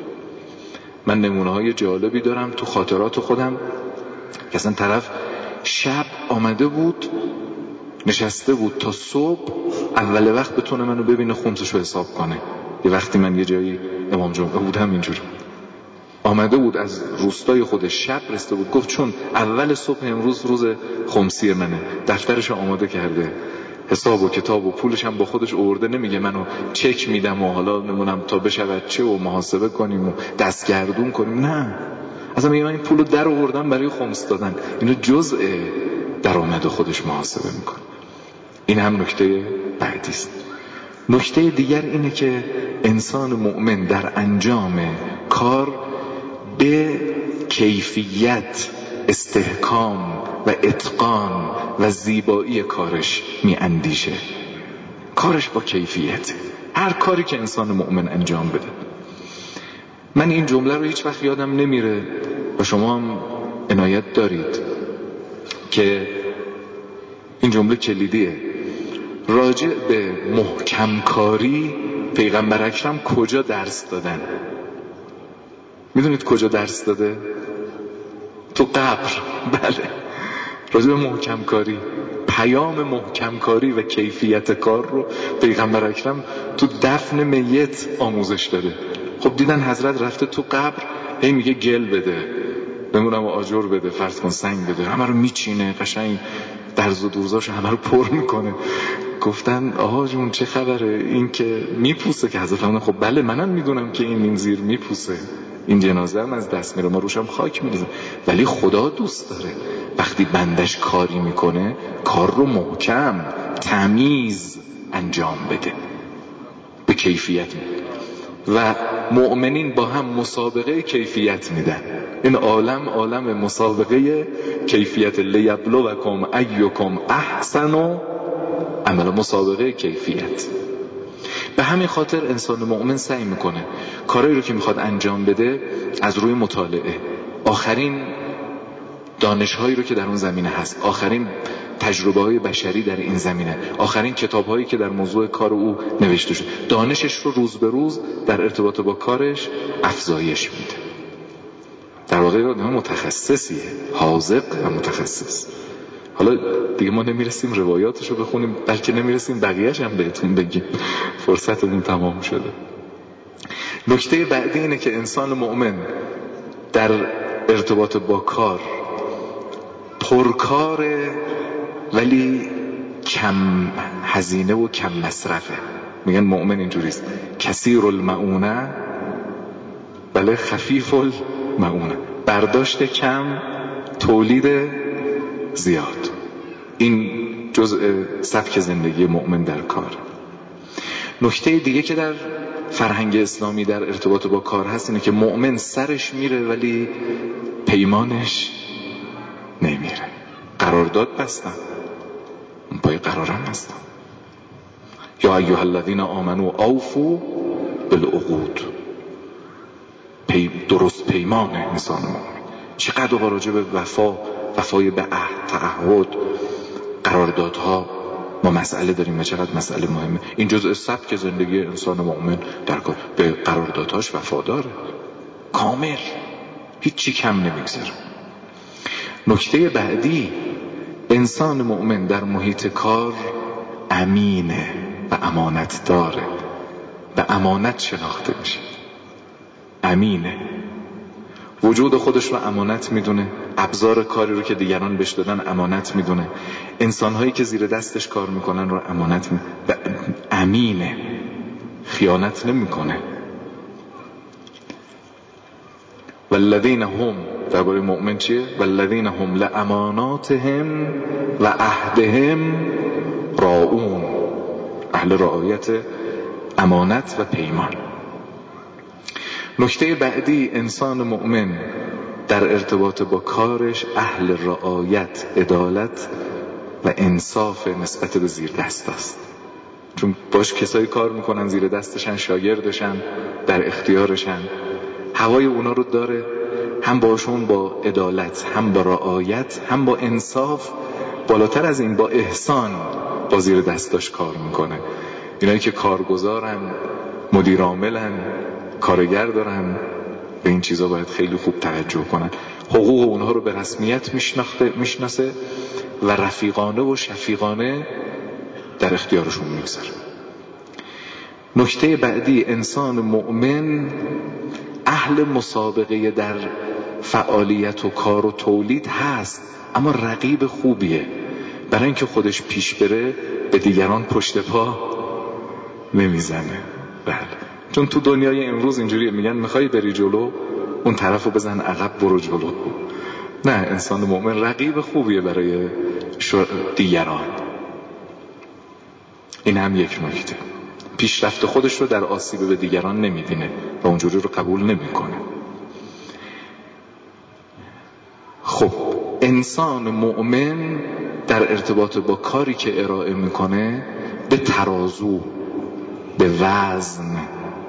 A: من نمونه های جالبی دارم تو خاطرات خودم که اصلا طرف شب آمده بود نشسته بود تا صبح، اول وقت بتونه منو ببینه خمسش رو حساب کنه. یه وقتی من یه جایی امام جمعه بودم اینجور آمده بود از روستای خودش، شب رسته بود، گفت چون اول صبح امروز روز خمسی منه، دفترش آماده کرده، حساب و کتاب و پولش هم با خودش آورده، نمیگه منو چک میدم و حالا نمونم تا بشود چه و محاسبه کنیم و دستگردون کنیم. نه، اصلا میگه من این پولو در آوردم برای خمس دادن. اینو جزء درآمد خودش محاسبه میکنه. این هم نکته بعدی است. نکته دیگر اینه که انسان مؤمن در انجام کار به کیفیت، استحکام و اتقان و زیبایی کارش می اندیشه. کارش با کیفیت، هر کاری که انسان مؤمن انجام بده. من این جمله رو هیچ وقت یادم نمیره و شما هم عنایت دارید که این جمله کلیدیه. راجع به محکم کاری پیغمبر اکرم کجا درس دادن؟ میدونید کجا درس داده؟ تو قبر. بله، راجع به محکم کاری، پیام محکم کاری و کیفیت کار رو پیغمبر اکرم تو دفن میت آموزش داده. خب دیدن حضرت رفته تو قبر، هی میگه گل بده، نمونم آجر بده، فرض کن سنگ بده، همه رو میچینه، قشنگ درز و دوزاش همه رو پر میکنه. گفتن آها جون چه خبره؟ این که میپوسه که حضرت فرمودن خب بله منم میدونم که این این زیر میپوسه، این جنازه هم از دست میره، ما روشم خاک میریزیم، ولی خدا دوست داره وقتی بندش کاری میکنه کار رو محکم تمیز انجام بده، به کیفیت میده. و مؤمنین با هم مسابقه کیفیت میدن. این عالم عالم مسابقه کیفیت، لیبلوکم ایکم احسن عمل، مسابقه کیفیت. به همین خاطر انسان مؤمن سعی میکنه کارایی رو که میخواد انجام بده از روی مطالعه، آخرین دانش‌هایی رو که در اون زمینه هست، آخرین تجربه‌های بشری در این زمینه، آخرین کتاب‌هایی که در موضوع کار او نوشته شده، دانشش رو روز به روز در ارتباط با کارش افزایش میده. در واقع آدم متخصصیه، حاذق و متخصص. حالا دیگه ما نمیرسیم روایاتشو بخونیم، بلکه نمیرسیم بقیه‌اش هم بهتون بگیم، فرصتمون تمام شده. نکته بعدی اینه که انسان مؤمن در ارتباط با کار پرکاره ولی کم هزینه و کم مصرفه. میگن مؤمن اینجوریست، کثیر المعونه بله خفیف المعونه، برداشت کم تولید زیاد. این جزء سبک زندگی مؤمن در کار. نکته دیگه که در فرهنگ اسلامی در ارتباط با کار هست اینه که مؤمن سرش میره ولی پیمانش نمیره. قرارداد بستن، اون پای قرارم هستن. یا ایها الذین آمنوا اوفوا بالعقود، پی درست پیمانه انسان مؤمن. چقدر با راجع به وفا، وفای به عهد، تعهد، قراردادها ما مسئله داریم و چقدر مسئله مهمه. این جزء سبک زندگی انسان مؤمن در کار، به قراردادهاش وفاداره، کامل، هیچی کم نمیگذاره. نکته بعدی، انسان مؤمن در محیط کار امینه و امانت داره، به امانت شناخته میشه. امینه، وجود خودش رو امانت میدونه، ابزار کاری رو که دیگران بهش دادن امانت میدونه، انسانهایی که زیر دستش کار میکنن رو امانت میدونه و امینه، خیانت نمیکنه. والذین هم، درباره مؤمن چیه؟ والذین هم لاماناتهم و عهدهم راعون، اهل رعایت امانت و پیمان. نکته بعدی، انسان مؤمن در ارتباط با کارش اهل رعایت، عدالت و انصاف نسبت به زیر دست است. چون باش کسایی کار میکنن زیر دستشن، شاگردشن، در اختیارشن، هوای اونا رو داره، هم باشون با عدالت، هم با رعایت، هم با انصاف، بالاتر از این با احسان با زیر دستاش کار میکنه. اینایی که کارگزارن، مدیر عاملن، کارگر دارن، به این چیزا باید خیلی خوب توجه کنن. حقوق اونها رو به رسمیت میشناسه و رفیقانه و شفیقانه در اختیارشون میگذاره. نکته بعدی، انسان مؤمن اهل مسابقه در فعالیت و کار و تولید هست، اما رقیب خوبیه. برای اینکه خودش پیش بره به دیگران پشت پا نمیزنه. بله، چون تو دنیای امروز اینجوریه، میگن میخوای بری جلو، اون طرفو بزن عقب، برو جلو. نه، انسان مؤمن رقیب خوبیه برای دیگران. این هم یک نکته. پیشرفت خودش رو در آسیب به دیگران نمیبینه و اونجوری رو قبول نمیکنه. خب، انسان مؤمن در ارتباط با کاری که ارائه میکنه به ترازو، به وزن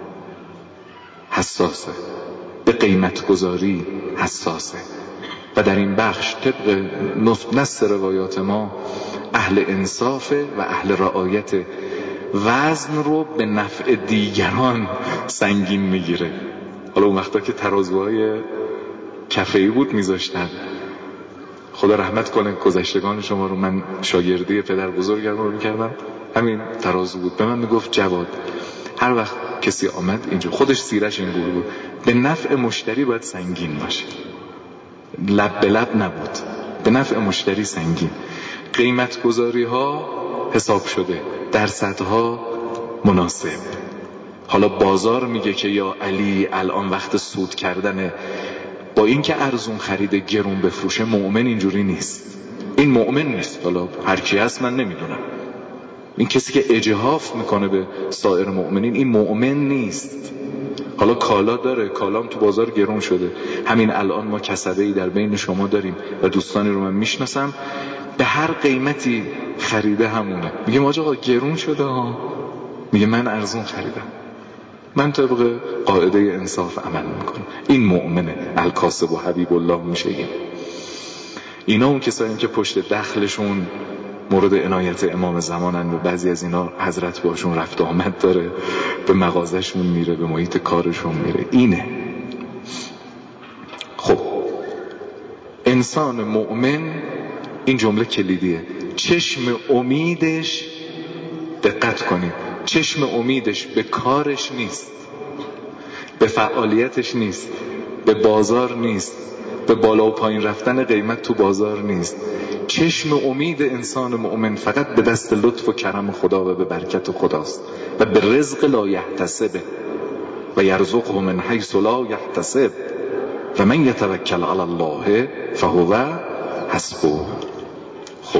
A: حساسه، به قیمت گذاری حساسه و در این بخش طبق نص روایات ما اهل انصافه و اهل رعایت. وزن رو به نفع دیگران سنگین میگیره. حالا اون وقتا که ترازوهای کفه‌ای بود میذاشتن، خدا رحمت کنه گذشتگان شما رو، من شاگردی پدر بزرگم رو میکردم، همین ترازو بود. به من میگفت جواد، هر وقت کسی آمد اینجا، خودش سیرش این گونه بود، به نفع مشتری باید سنگین باشه، لب به لب نبود، به نفع مشتری سنگین. قیمت گذاری ها حساب شده، درصدها مناسب. حالا بازار میگه که یا علی الان وقت سود کردنه، با این که ارزون خریده گرون بفروشه. مؤمن اینجوری نیست، این مؤمن نیست. حالا هر کی هست من نمیدونم، این کسی که اجحاف میکنه به سایر مؤمنین، این مؤمن نیست. حالا کالا داره، کالام تو بازار گرون شده. همین الان ما کسبه‌ای در بین شما داریم و دوستانی رو من میشناسم به هر قیمتی خریده همونه. میگه آقا گرون شده ها، میگه من ارزون خریدم، من طبق قاعده انصاف عمل میکنم. این مؤمنه، الکاسب و حبیب الله میشه. این اینا اون کسایی که پشت دخلشون مورد عنایت امام زمانن و بعضی از اینا حضرت باشون رفت آمد داره، به مغازشون میره، به محیط کارشون میره. اینه. خب انسان مؤمن، این جمله کلیدیه، چشم امیدش، دقت کنید، چشم امیدش به کارش نیست، به فعالیتش نیست، به بازار نیست، به بالا و پایین رفتن قیمت تو بازار نیست. چشم امید انسان مؤمن فقط به دست لطف و کرم خدا و به برکت خداست و به رزق لا یحتسب و یرزقه من حیث لا یحتسب و من یتوکل علی الله فهو حسبه. خب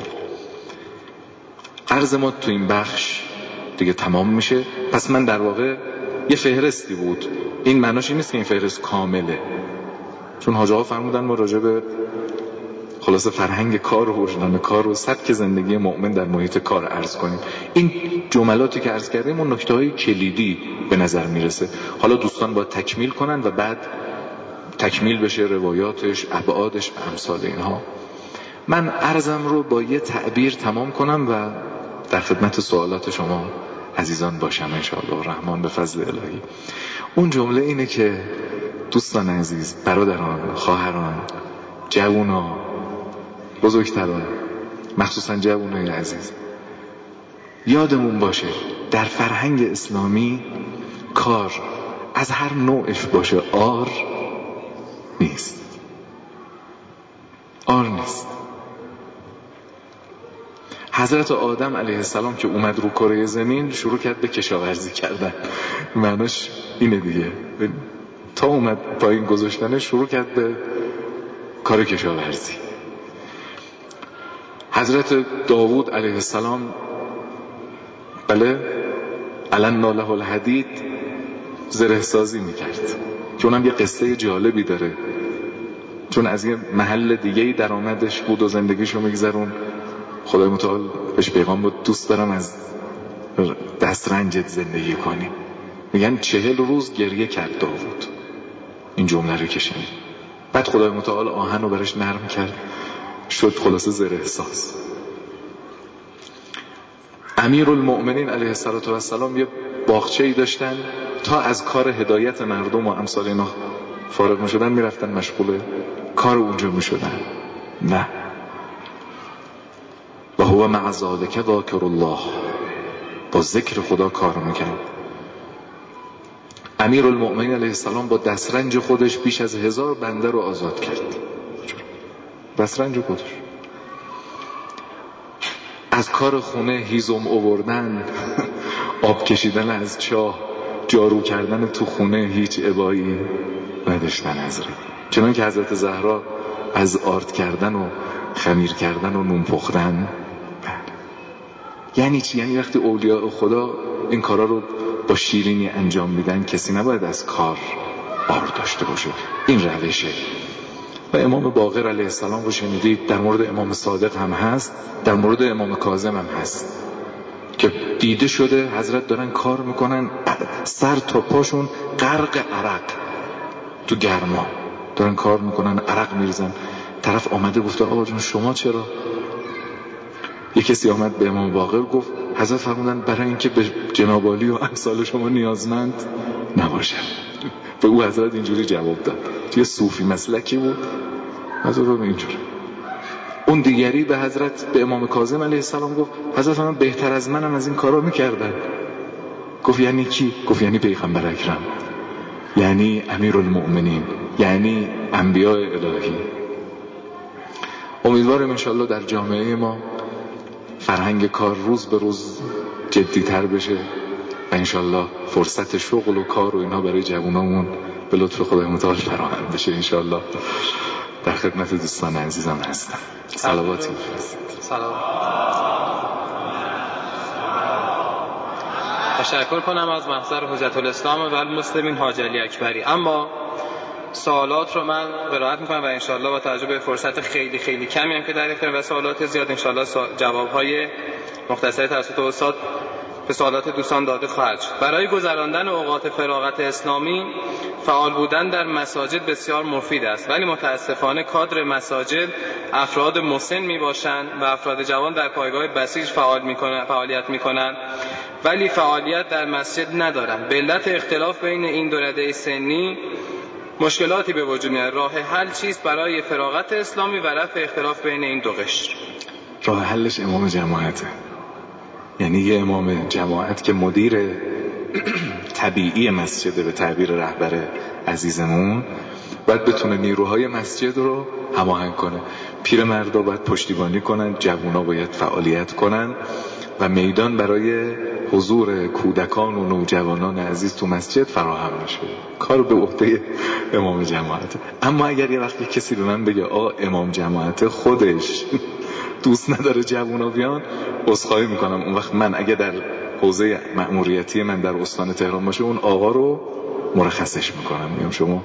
A: عرض ما تو این بخش دیگه تمام میشه. پس من در واقع یه فهرستی بود، این معناش این نیست که این فهرست کامله، چون حاج آقا فرمودن ما راجع به خلاصه فرهنگ کار و وجدان کار و سبک زندگی مؤمن در محیط کار عرض کنیم. این جملاتی که عرض کردیم اون نکته‌های کلیدی به نظر میرسه. حالا دوستان باید تکمیل کنن و بعد تکمیل بشه روایاتش، ابعادش و امثال اینها. من عرضم رو با یه تعبیر تمام کنم و در خدمت سوالات شما عزیزان باشم انشاءالله الرحمن به فضل الهی. اون جمله اینه که دوستان عزیز، برادران، خواهران، جوونا، بزرگتران، مخصوصا جوانای عزیز، یادمون باشه در فرهنگ اسلامی کار از هر نوعش باشه آر نیست، آر نیست. حضرت آدم علیه السلام که اومد رو کره زمین شروع کرد به کشاورزی کردن، معناش اینه دیگه، تا اومد پایین گذاشتنه شروع کرد به کار کشاورزی. حضرت داوود علیه السلام بله علنا له الحدید زره سازی میکرد که اونم یه قصه جالبی داره، چون از یه محل دیگه‌ای درآمدش بود و زندگیشو میگذرون. خدای متعال بهش پیغام بود دوست دارم از دسترنجت زندگی کنی. میگن چهل روز گریه کرد داوود این جمله رو که شنید. بعد خدای متعال آهن رو برش نرم کرد، شد خلاصه زره ساز. امیرالمؤمنین علیه السلام یه باغچه‌ای داشتن، تا از کار هدایت مردم و امثال اینا فارغ میشدن میرفتن مشغول کار اونجا میشدن. نه، و هو مع ذلک ذاکر الله، با ذکر خدا کار میکرد. امیرالمؤمنین علیه السلام با دسترنج خودش بیش از هزار بنده رو آزاد کرد، دسترنج خودش. از کار خونه هیزم آوردن، آب کشیدن از چاه، جارو کردن تو خونه هیچ ابایی نداشتن حضرت. چنان که حضرت زهرا از آرد کردن و خمیر کردن و نون پختن. یعنی چی؟ یعنی وقتی اولیاء خدا این کارا رو با شیرینی انجام میدن کسی نباید از کار آر داشته باشه. این روشه. و امام باقر علیه السلام رو شنیدید، در مورد امام صادق هم هست، در مورد امام کاظم هم هست که دیده شده حضرت دارن کار میکنن سر تا پاشون غرق عرق، تو گرما دارن کار میکنن، عرق میریزن. طرف آمده گفته آقا جون شما چرا؟ یک کسی آمد به امام باقر گفت حضرت فرمودن برای اینکه به جناب عالی و امثال شما نیازمند نباشم. به او حضرت اینجوری جواب داد، یه صوفی مسلکی بود حضرت اینجوری. اون دیگری به حضرت به امام کاظم علیه السلام گفت حضرت فرمودن بهتر از منم از این کارا میکردن. گفت یعنی کی؟ گفت یعنی پیغمبر اکرم، یعنی امیرالمؤمنین، یعنی انبیاء الهی. امیدوارم انشالله در جامعه ما فرهنگ کار روز به روز جدی‌تر بشه و انشالله فرصت شغل و کار و اینها برای جوانامون به لطف خدای متعال فراهم بشه انشالله. در خدمت دوستان عزیزم هستم. صلواتی بفرستید.
B: سلام. تشکر کنم از محضر حجت الاسلام و المسلمین حاج علی اکبری. اما سوالات رو من قرائت میکنم و انشالله با توجه به فرصت خیلی خیلی کمی هم که در اختیارم و سوالات زیاد، انشالله جوابهای مختصر توسط استاد به سوالات دوستان داده خواهد شد. برای گذراندن اوقات فراغت اسلامی فعال بودن در مساجد بسیار مفید است، ولی متاسفانه کادر مساجد افراد مسن می باشند و افراد جوان در پایگاه بسیج فعال میکنن، فعالیت میکنند ولی فعالیت در مسجد ندارند. به علت اختلاف بین این دو رده سنی مشکلاتی به وجود میاد. راه حل چیست برای فراغت اسلامی و رفع اختلاف بین این دو قشر؟
A: راه حلش امام جماعته، یعنی یه امام جماعت که مدیر طبیعی مسجده به تعبیر رهبر عزیزمون باید بتونه نیروهای مسجد رو هماهنگ کنه. پیرمردا باید پشتیبانی کنن، جوونا باید فعالیت کنن و میدان برای حضور کودکان و نوجوانان عزیز تو مسجد فراهم نشه. کار به عهده امام جماعت. اما اگر یه وقتی کسی به من بگه آقا امام جماعت خودش دوست نداره جوونا بیان، عذرخواهی میکنم، اون وقت من اگه در حوزه مأموریتی من در استان تهران باشه اون آقا رو مرخصش میکنم، میگم شما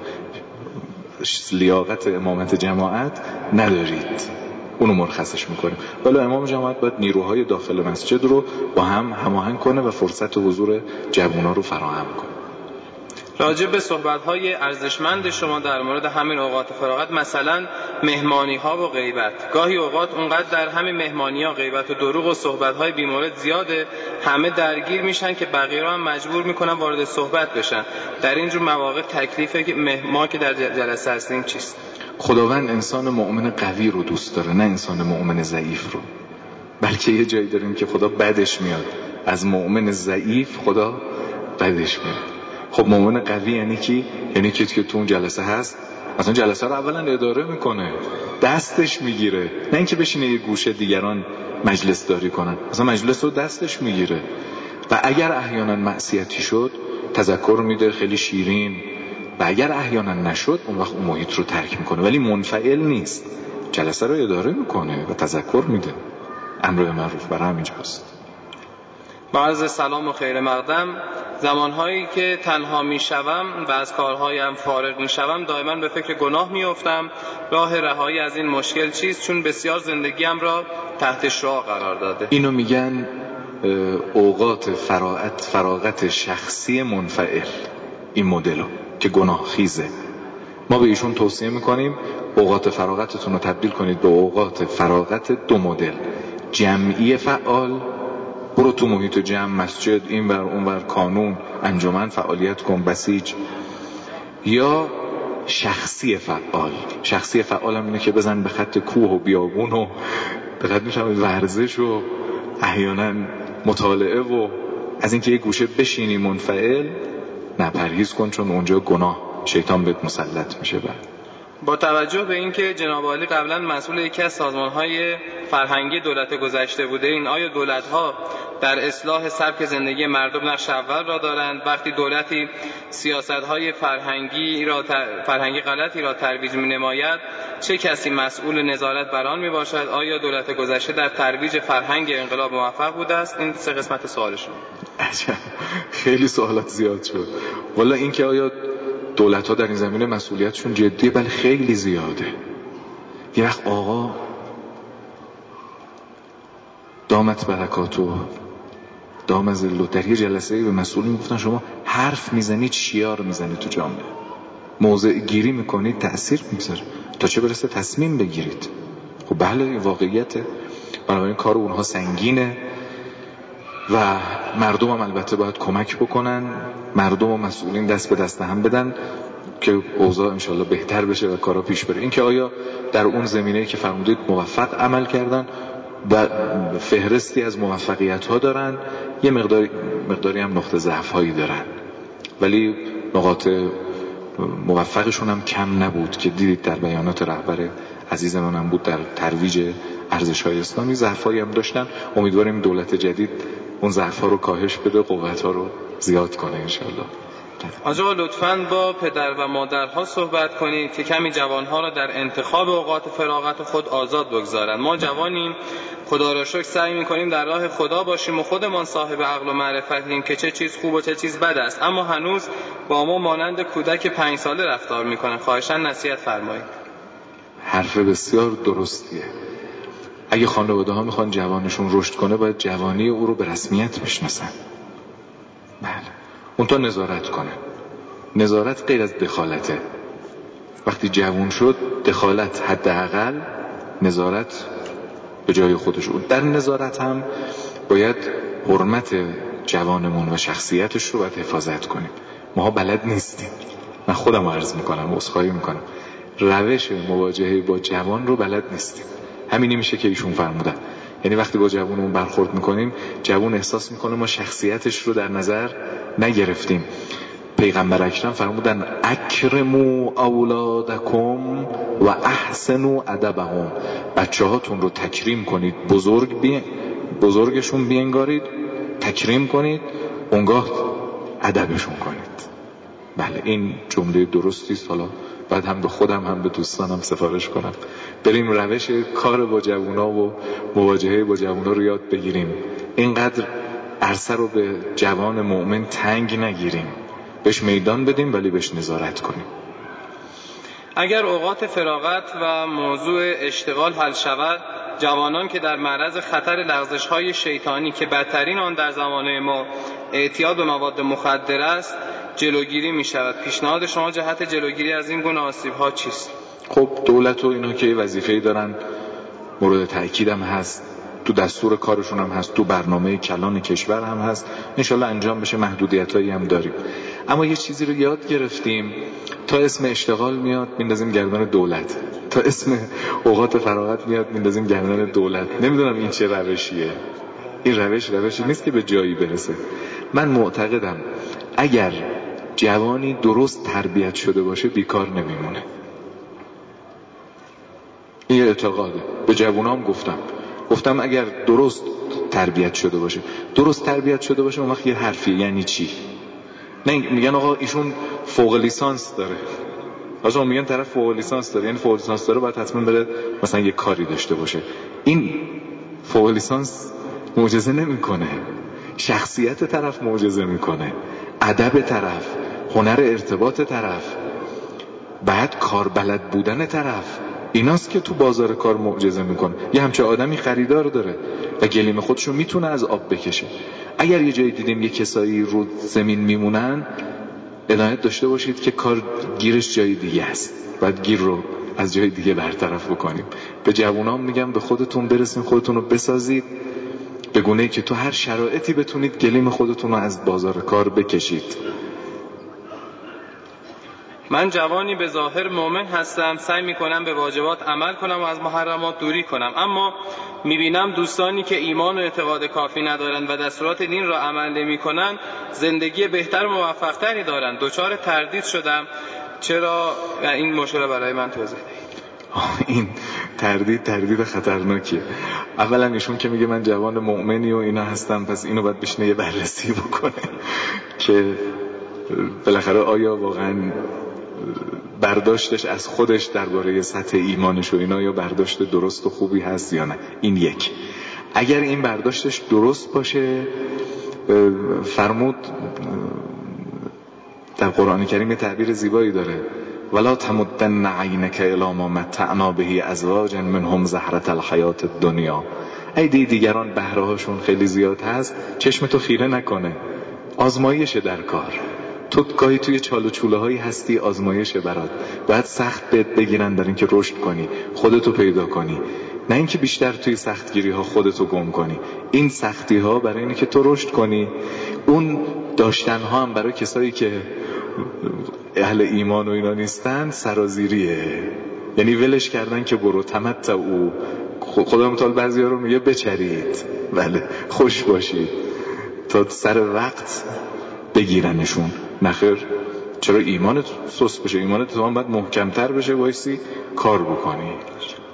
A: لیاقت امامت جماعت ندارید، اونو مرخصش میکنیم. ولی امام جماعت باید نیروهای داخل مسجد رو با هم هماهنگ کنه و فرصت حضور جوونا رو فراهم کنه.
B: راجع به صحبت‌های ارزشمند شما در مورد همین اوقات فراغت، مثلا مهمانی‌ها و غیبت، گاهی اوقات اونقدر در همین مهمانی‌ها غیبت و دروغ و صحبت‌های بی‌مورد زیاده، همه درگیر میشن که بقیه رو هم مجبور میکنن وارد صحبت بشن. در این جور مواقع تکلیف که ما که در جلسه هستیم چیست؟
A: خداوند انسان مؤمن قوی رو دوست داره، نه انسان مؤمن ضعیف رو. بلکه یه جایی داریم که خدا بدش میاد از مؤمن ضعیف، خدا بدش میاد. خب مؤمن قوی یعنی کی؟ یعنی کسی که تو اون جلسه هست مثلا جلسه رو اولا اداره میکنه، دستش میگیره، نه اینکه بشینه یه گوشه دیگران مجلس داری کنن، مثلا مجلس رو دستش میگیره و اگر احیانا معصیتی شد تذکر میده خیلی شیرین، و اگر احیانا نشد اون وقت اون محیط رو ترک میکنه، ولی منفعل نیست، جلسه رو اداره میکنه و تذکر میده. امر به معروف برای همینجاست.
B: با عرض سلام و خیر مقدم، زمانهایی که تنها میشوم و از کارهایم فارغ میشوم دائما به فکر گناه میافتم. راه رهایی از این مشکل چیست؟ چون بسیار زندگیم را تحت شعاع قرار داده.
A: اینو میگن اوقات فراغت فراغت شخصی منفعل، این مدلو که گناه خیزه. ما به ایشون توصیه میکنیم اوقات فراغتتون رو تبدیل کنید به اوقات فراغت دو مدل: جمعی فعال، برو تو محیط جمع، مسجد، این ور اون ور، کانون، انجمن فعالیت کن، بسیج. یا شخصی فعال. شخصی فعال هم اینه که بزن به خط کوه و بیابون و دقت میشم ورزش و احیانا مطالعه و از اینکه یه گوشه بشینی منفعل نه، پرهیز کن، چون اونجا گناه شیطان بهت مسلط میشه. بعد
B: با توجه به اینکه جناب عالی قبلا مسئول یکی از سازمان‌های فرهنگی دولت گذشته بوده، این آیا دولت‌ها در اصلاح سبک زندگی مردم نقش اول را دارند؟ وقتی دولتی سیاست‌های فرهنگی را فرهنگی غلطی را ترویج می‌نماید، چه کسی مسئول نظارت بر آن میباشد؟ آیا دولت گذشته در ترویج فرهنگ انقلاب موفق بوده است؟ این سه قسمت سوالشون.
A: عجب، خیلی سوالات زیاد شد. والا این که آیا دولت ها در این زمینه مسئولیتشون جدیه؟ بله خیلی زیاده. یه وقت آقا دامت برکاتو دام ظلو در یه جلسه به مسئول میگفتن شما حرف میزنید شیار میزنید تو جامعه، موضع گیری میکنید تأثیر میذاره، تا چه برسه تصمیم بگیرید. خب بله این واقعیته، بنابراین کار اونها سنگینه و مردم هم البته باید کمک بکنن، مردم و مسئولین دست به دست هم بدن که اوضاع انشالله بهتر بشه و کارا پیش بره. این که آیا در اون زمینه‌ای که فرمودید موفق عمل کردن و فهرستی از موفقیت ها دارن، یه مقداری, مقداری هم نقطه ضعف هایی دارن، ولی نقاط موفقشون هم کم نبود که دیدید در بیانات رهبر عزیزمون هم بود در ترویج ارزش‌های اسلامی. ضعفایی هم داشتن، امیدواریم دولت جدید اون ضعف‌ها رو کاهش بده، قوت‌ها رو زیاد کنه انشالله.
B: آقا لطفاً با پدر و مادرها صحبت کنید که کمی جوانها را در انتخاب اوقات فراغت خود آزاد بگذارند. ما جوانیم، خدا را شکر سعی می‌کنیم در راه خدا باشیم و خودمان صاحب عقل و معرفتیم که چه چیز خوب و چه چیز بد است، اما هنوز با ما مانند کودک پنج ساله رفتار می‌کنند. خواهشاً نصیحت فرمایید.
A: حرف بسیار درستیه. اگه خانواده‌ها میخوان جوانشون رشد کنه باید جوانی او رو به رسمیت بشناسن. بله. اون تا نظارت کنه. نظارت غیر از دخالته. وقتی جوان شد دخالت حداقل، نظارت به جای خودش بود. در نظارت هم باید حرمت جوانمون و شخصیتش رو باید حفاظت کنیم. ما بلد نیستیم. من خودم عرض میکنم، عذرخواهی میکنم. روش مواجهه با جوان رو بلد نیستیم. همینی میشه که ایشون فرمودن. یعنی وقتی با جوانمون برخورد میکنیم، جوان احساس میکنه ما شخصیتش رو در نظر نگرفتیم. پیغمبر اکرم فرمودن اکرموا اولادکم و احسنوا ادبهم. بچه هاتون رو تکریم کنید، بزرگ بی... بزرگشون بینگارید، تکریم کنید، اونگاه ادبشون کنید. بله این جمله درستی است. حالا بعد هم به خودم هم به دوستانم سفارش کنم بریم روش کار با جوونا و مواجهه با جوونا رو یاد بگیریم. اینقدر عرصه رو به جوان مؤمن تنگ نگیریم، بهش میدان بدیم ولی بهش نظارت کنیم.
B: اگر اوقات فراغت و موضوع اشتغال حل شود، جوانان که در معرض خطر لغزش‌های شیطانی که بدترین آن در زمانه ما اعتیاد به مواد مخدر است جلوگیری می شود. پیشنهاد شما جهت جلوگیری از این گونه آسیب‌ها چیست؟
A: خب دولت و اینا که وظیفه‌ای دارن مورد تأکیدم هست، تو دستور کارشون هم هست، تو برنامه کلان کشور هم هست، انشالله انجام بشه. محدودیتایی هم داریم، اما یه چیزی رو یاد گرفتیم، تا اسم اشتغال میاد میندازیم گردن دولت، تا اسم اوقات فراغت میاد میندازیم گردن دولت. نمیدونم این چه روشیه. این روش روشی نیست که به جایی برسه. من معتقدم اگر جوانی درست تربیت شده باشه بیکار نمیمونه. این اعتقاده. به جوانام گفتم گفتم اگر درست تربیت شده باشه، درست تربیت شده باشه اون وقت یه حرفی یعنی چی؟ نه میگن آقا ایشون فوق لیسانس داره، اصلا میگن طرف فوق لیسانس داره، یعنی فوق لیسانس داره باید حتما بره مثلا یه کاری داشته باشه. این فوق لیسانس معجزه نمیکنه. شخصیت طرف معجزه میکنه، ادب طرف، هنر ارتباط طرف، بعد کار بلد بودن طرف، ایناست که تو بازار کار معجزه میکنه. یه همچه آدمی خریدار داره و گلیم خودشو میتونه از آب بکشه. اگر یه جایی دیدیم یه کسایی رو زمین میمونن، عنایت داشته باشید که کار گیرش جای دیگه است، باید گیر رو از جای دیگه برطرف بکنیم. به جوانان میگم به خودتون برسین، خودتون رو بسازید به گونه‌ای که تو هر شرایطی بتونید گلیم خودتون رو از بازار کار بکشید.
B: من جوانی به ظاهر مؤمن هستم، سعی میکنم به واجبات عمل کنم و از محرمات دوری کنم، اما میبینم دوستانی که ایمان و اعتقاد کافی ندارند و دستورات دین را عمل نمیکنند زندگی بهتر و موفقتری دارند. دچار تردید شدم، چرا این مشکل برای من توضیح دهید؟
A: این تردید تردید خطرناکیه. اولا ایشون که میگه من جوان مؤمنی و اینا هستم، پس اینو باید بشینه یه بررسی بکنه که بالاخره آیا واقعا برداشتش از خودش درباره سطح ایمانش و اینا یا برداشت درست و خوبی هست یا نه. این یک. اگر این برداشتش درست باشه، فرمود در قرآن کریم یه تعبیر زیبایی داره، ولا تمدن عینک الی ما متعنا به ازواجا منهم زهرة الحیات الدنیا. ای دی دیگران بهره هاشون خیلی زیاد هست، چشمتو خیره نکنه. آزمایشه در کار، تو گاهی توی چال و چوله هایی هستی، آزمایشه برات، باید سخت بهت بگیرن در این که رشد کنی، خودتو پیدا کنی، نه اینکه بیشتر توی سختگیری ها خودتو گم کنی. این سختی ها برای اینه که تو رشد کنی. اون داشتن ها هم برای کسایی که اهل ایمان و اینا نیستن سرازیریه، یعنی ولش کردن که برو تمتع او. خدا متعال بعضی ها رو میگه بچرید، بله خوش باشید تا سر وقت بگیرنشون. نخیر، چرا ایمانت سست بشه؟ ایمانت تو هم باید محکمتر بشه، بایستی کار بکنی.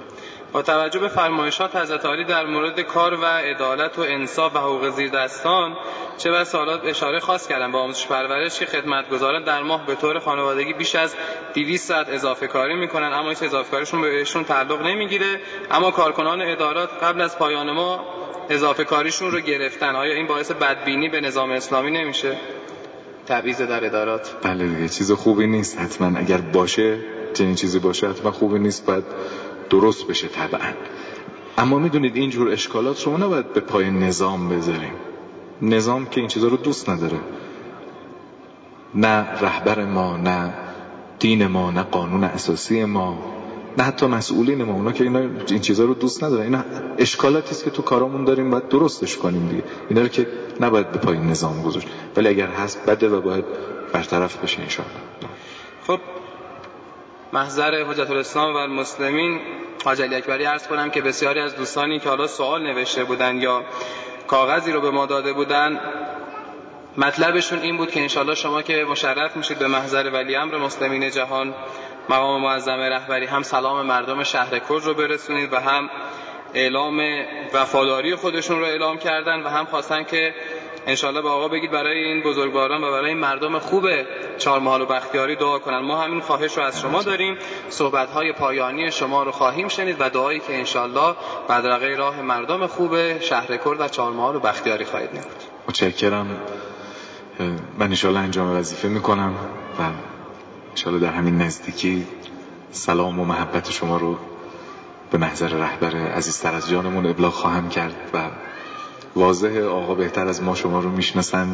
B: با توجه به فرمایشات حضرت عالی در مورد کار و عدالت و انصاف و حقوق زیردستان چه بسا سوالات اشاره خاص کردن با آموزش پرورش که خدمتگزاران در ماه به طور خانوادگی بیش از دویست ساعت اضافه کاری میکنن، اما هیچ اضافه کاریشون بهشون تعلق نمیگیره، اما کارکنان ادارات قبل از پایان ماه اضافه کاریشون رو گرفتن. آیا این باعث بدبینی به نظام اسلامی نمیشه؟ تبعیض در ادارات.
A: بله دیگه، چیز خوبی نیست. حتما اگر باشه چنین چیزی باشه حتما خوبی نیست، باید درست بشه طبعا. اما میدونید اینجور اشکالات رو نباید به پای نظام بذاریم. نظام که این چیزا رو دوست نداره، نه رهبر ما، نه دین ما، نه قانون اساسی ما، نه حتی مسئولین ما، اونا که اینا این چیزا رو دوست نداره. اینا اشکالاتی است که تو کارامون داریم، باید درستش کنیم دیگه. اینا رو که نباید به پای نظام گذاشت، ولی اگر هست بده و باید برطرف بشه ان شاء الله.
B: خب محضر حجت الاسلام و المسلمین حاج علی اکبری عرض کنم که بسیاری از دوستانی که حالا سوال نوشته بودن یا کاغذی رو به ما داده بودن، مطلبشون این بود که انشالله شما که مشرف میشید به محضر ولی امر مسلمین جهان مقام معظم رهبری، هم سلام مردم شهر کرج رو برسونید و هم اعلام وفاداری خودشون رو اعلام کردن و هم خواستن که انشالله به آقا بگید برای این بزرگواران و برای مردم خوب چهارمحال و بختیاری دعا کنن. ما همین خواهش رو از شما داریم. صحبت‌های پایانی شما رو خواهیم شنید و دعایی که انشالله بدرقه راه مردم خوب شهر کرج و چهارمحال و بختیاری خواهید نمود.
A: متشکرم. من انشالله انجام وظیفه میکنم و انشالله در همین نزدیکی سلام و محبت شما رو به محضر رهبر عزیزتر از جانمون ابلاغ خواهم کرد و واضح آقا بهتر از ما شما رو میشناسن.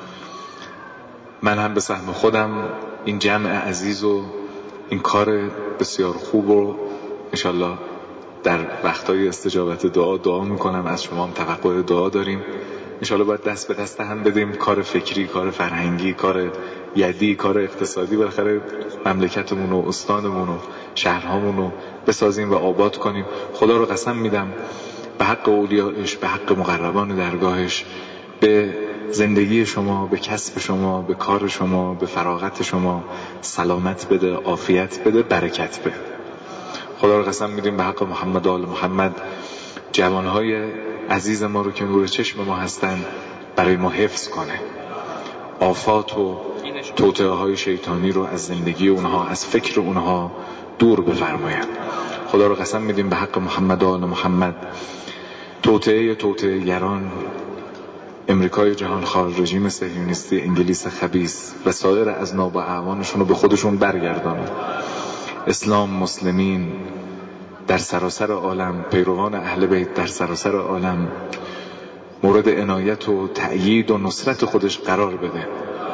A: من هم به سهم خودم این جمع عزیز و این کار بسیار خوب رو انشالله در وقتهای استجابت دعا دعا میکنم. از شما هم توقع دعا داریم. انشالله باید دست به دست هم بدیم، کار فکری، کار فرهنگی، کار یدی، کار اقتصادی بالاخره مملکتمون و استانمون و شهرهامون رو بسازیم و آباد کنیم. خدا رو قسم میدم به حق اولیایش، به حق مقربان درگاهش، به زندگی شما، به کسب شما، به کار شما، به فراغت شما سلامت بده، عافیت بده، برکت بده. خدا رو قسم میدیم به حق محمد و آل محمد جوانهای عزیز ما رو که نور چشم ما هستن برای ما حفظ کنه. آفات و توطئه های شیطانی رو از زندگی اونها، از فکر اونها دور بفرماید. خدا رو قسم میدیم به حق محمد و آل محمد توطئه توطئه گران، امریکای جهانخوار، رژیم صهیونیستی، انگلیس خبیث و سایر اذناب و اعوانشون رو به خودشون برگردانه. اسلام، مسلمین در سراسر عالم، پیروان اهل بیت در سراسر عالم مورد عنایت و تأیید و نصرت خودش قرار بده.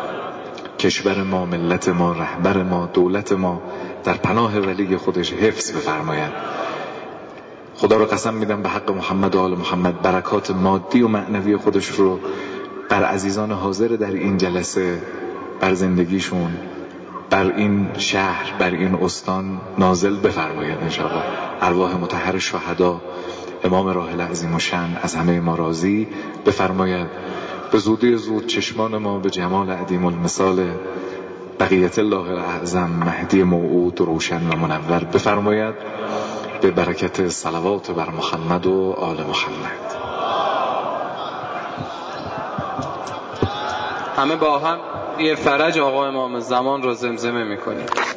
A: کشور ما، ملت ما، رهبر ما، دولت ما در پناه ولی خودش حفظ بفرماید. خدا رو قسم میدم به حق محمد و آل محمد برکات مادی و معنوی خودش رو بر عزیزان حاضر در این جلسه، بر زندگیشون، بر این شهر، بر این استان نازل بفرماید انشاءالله. ارواح مطهر شهدا، امام راحل عظیم الشأن از همه ما راضی بفرماید. به زودی زود چشمان ما به جمال عدیم المثال بقیت الله الاعظم مهدی موعود روشن و منور بفرماید، به برکت صلوات بر محمد و آل محمد.
B: همه با هم یه فرج آقا امام زمان رو زمزمه میکنیم.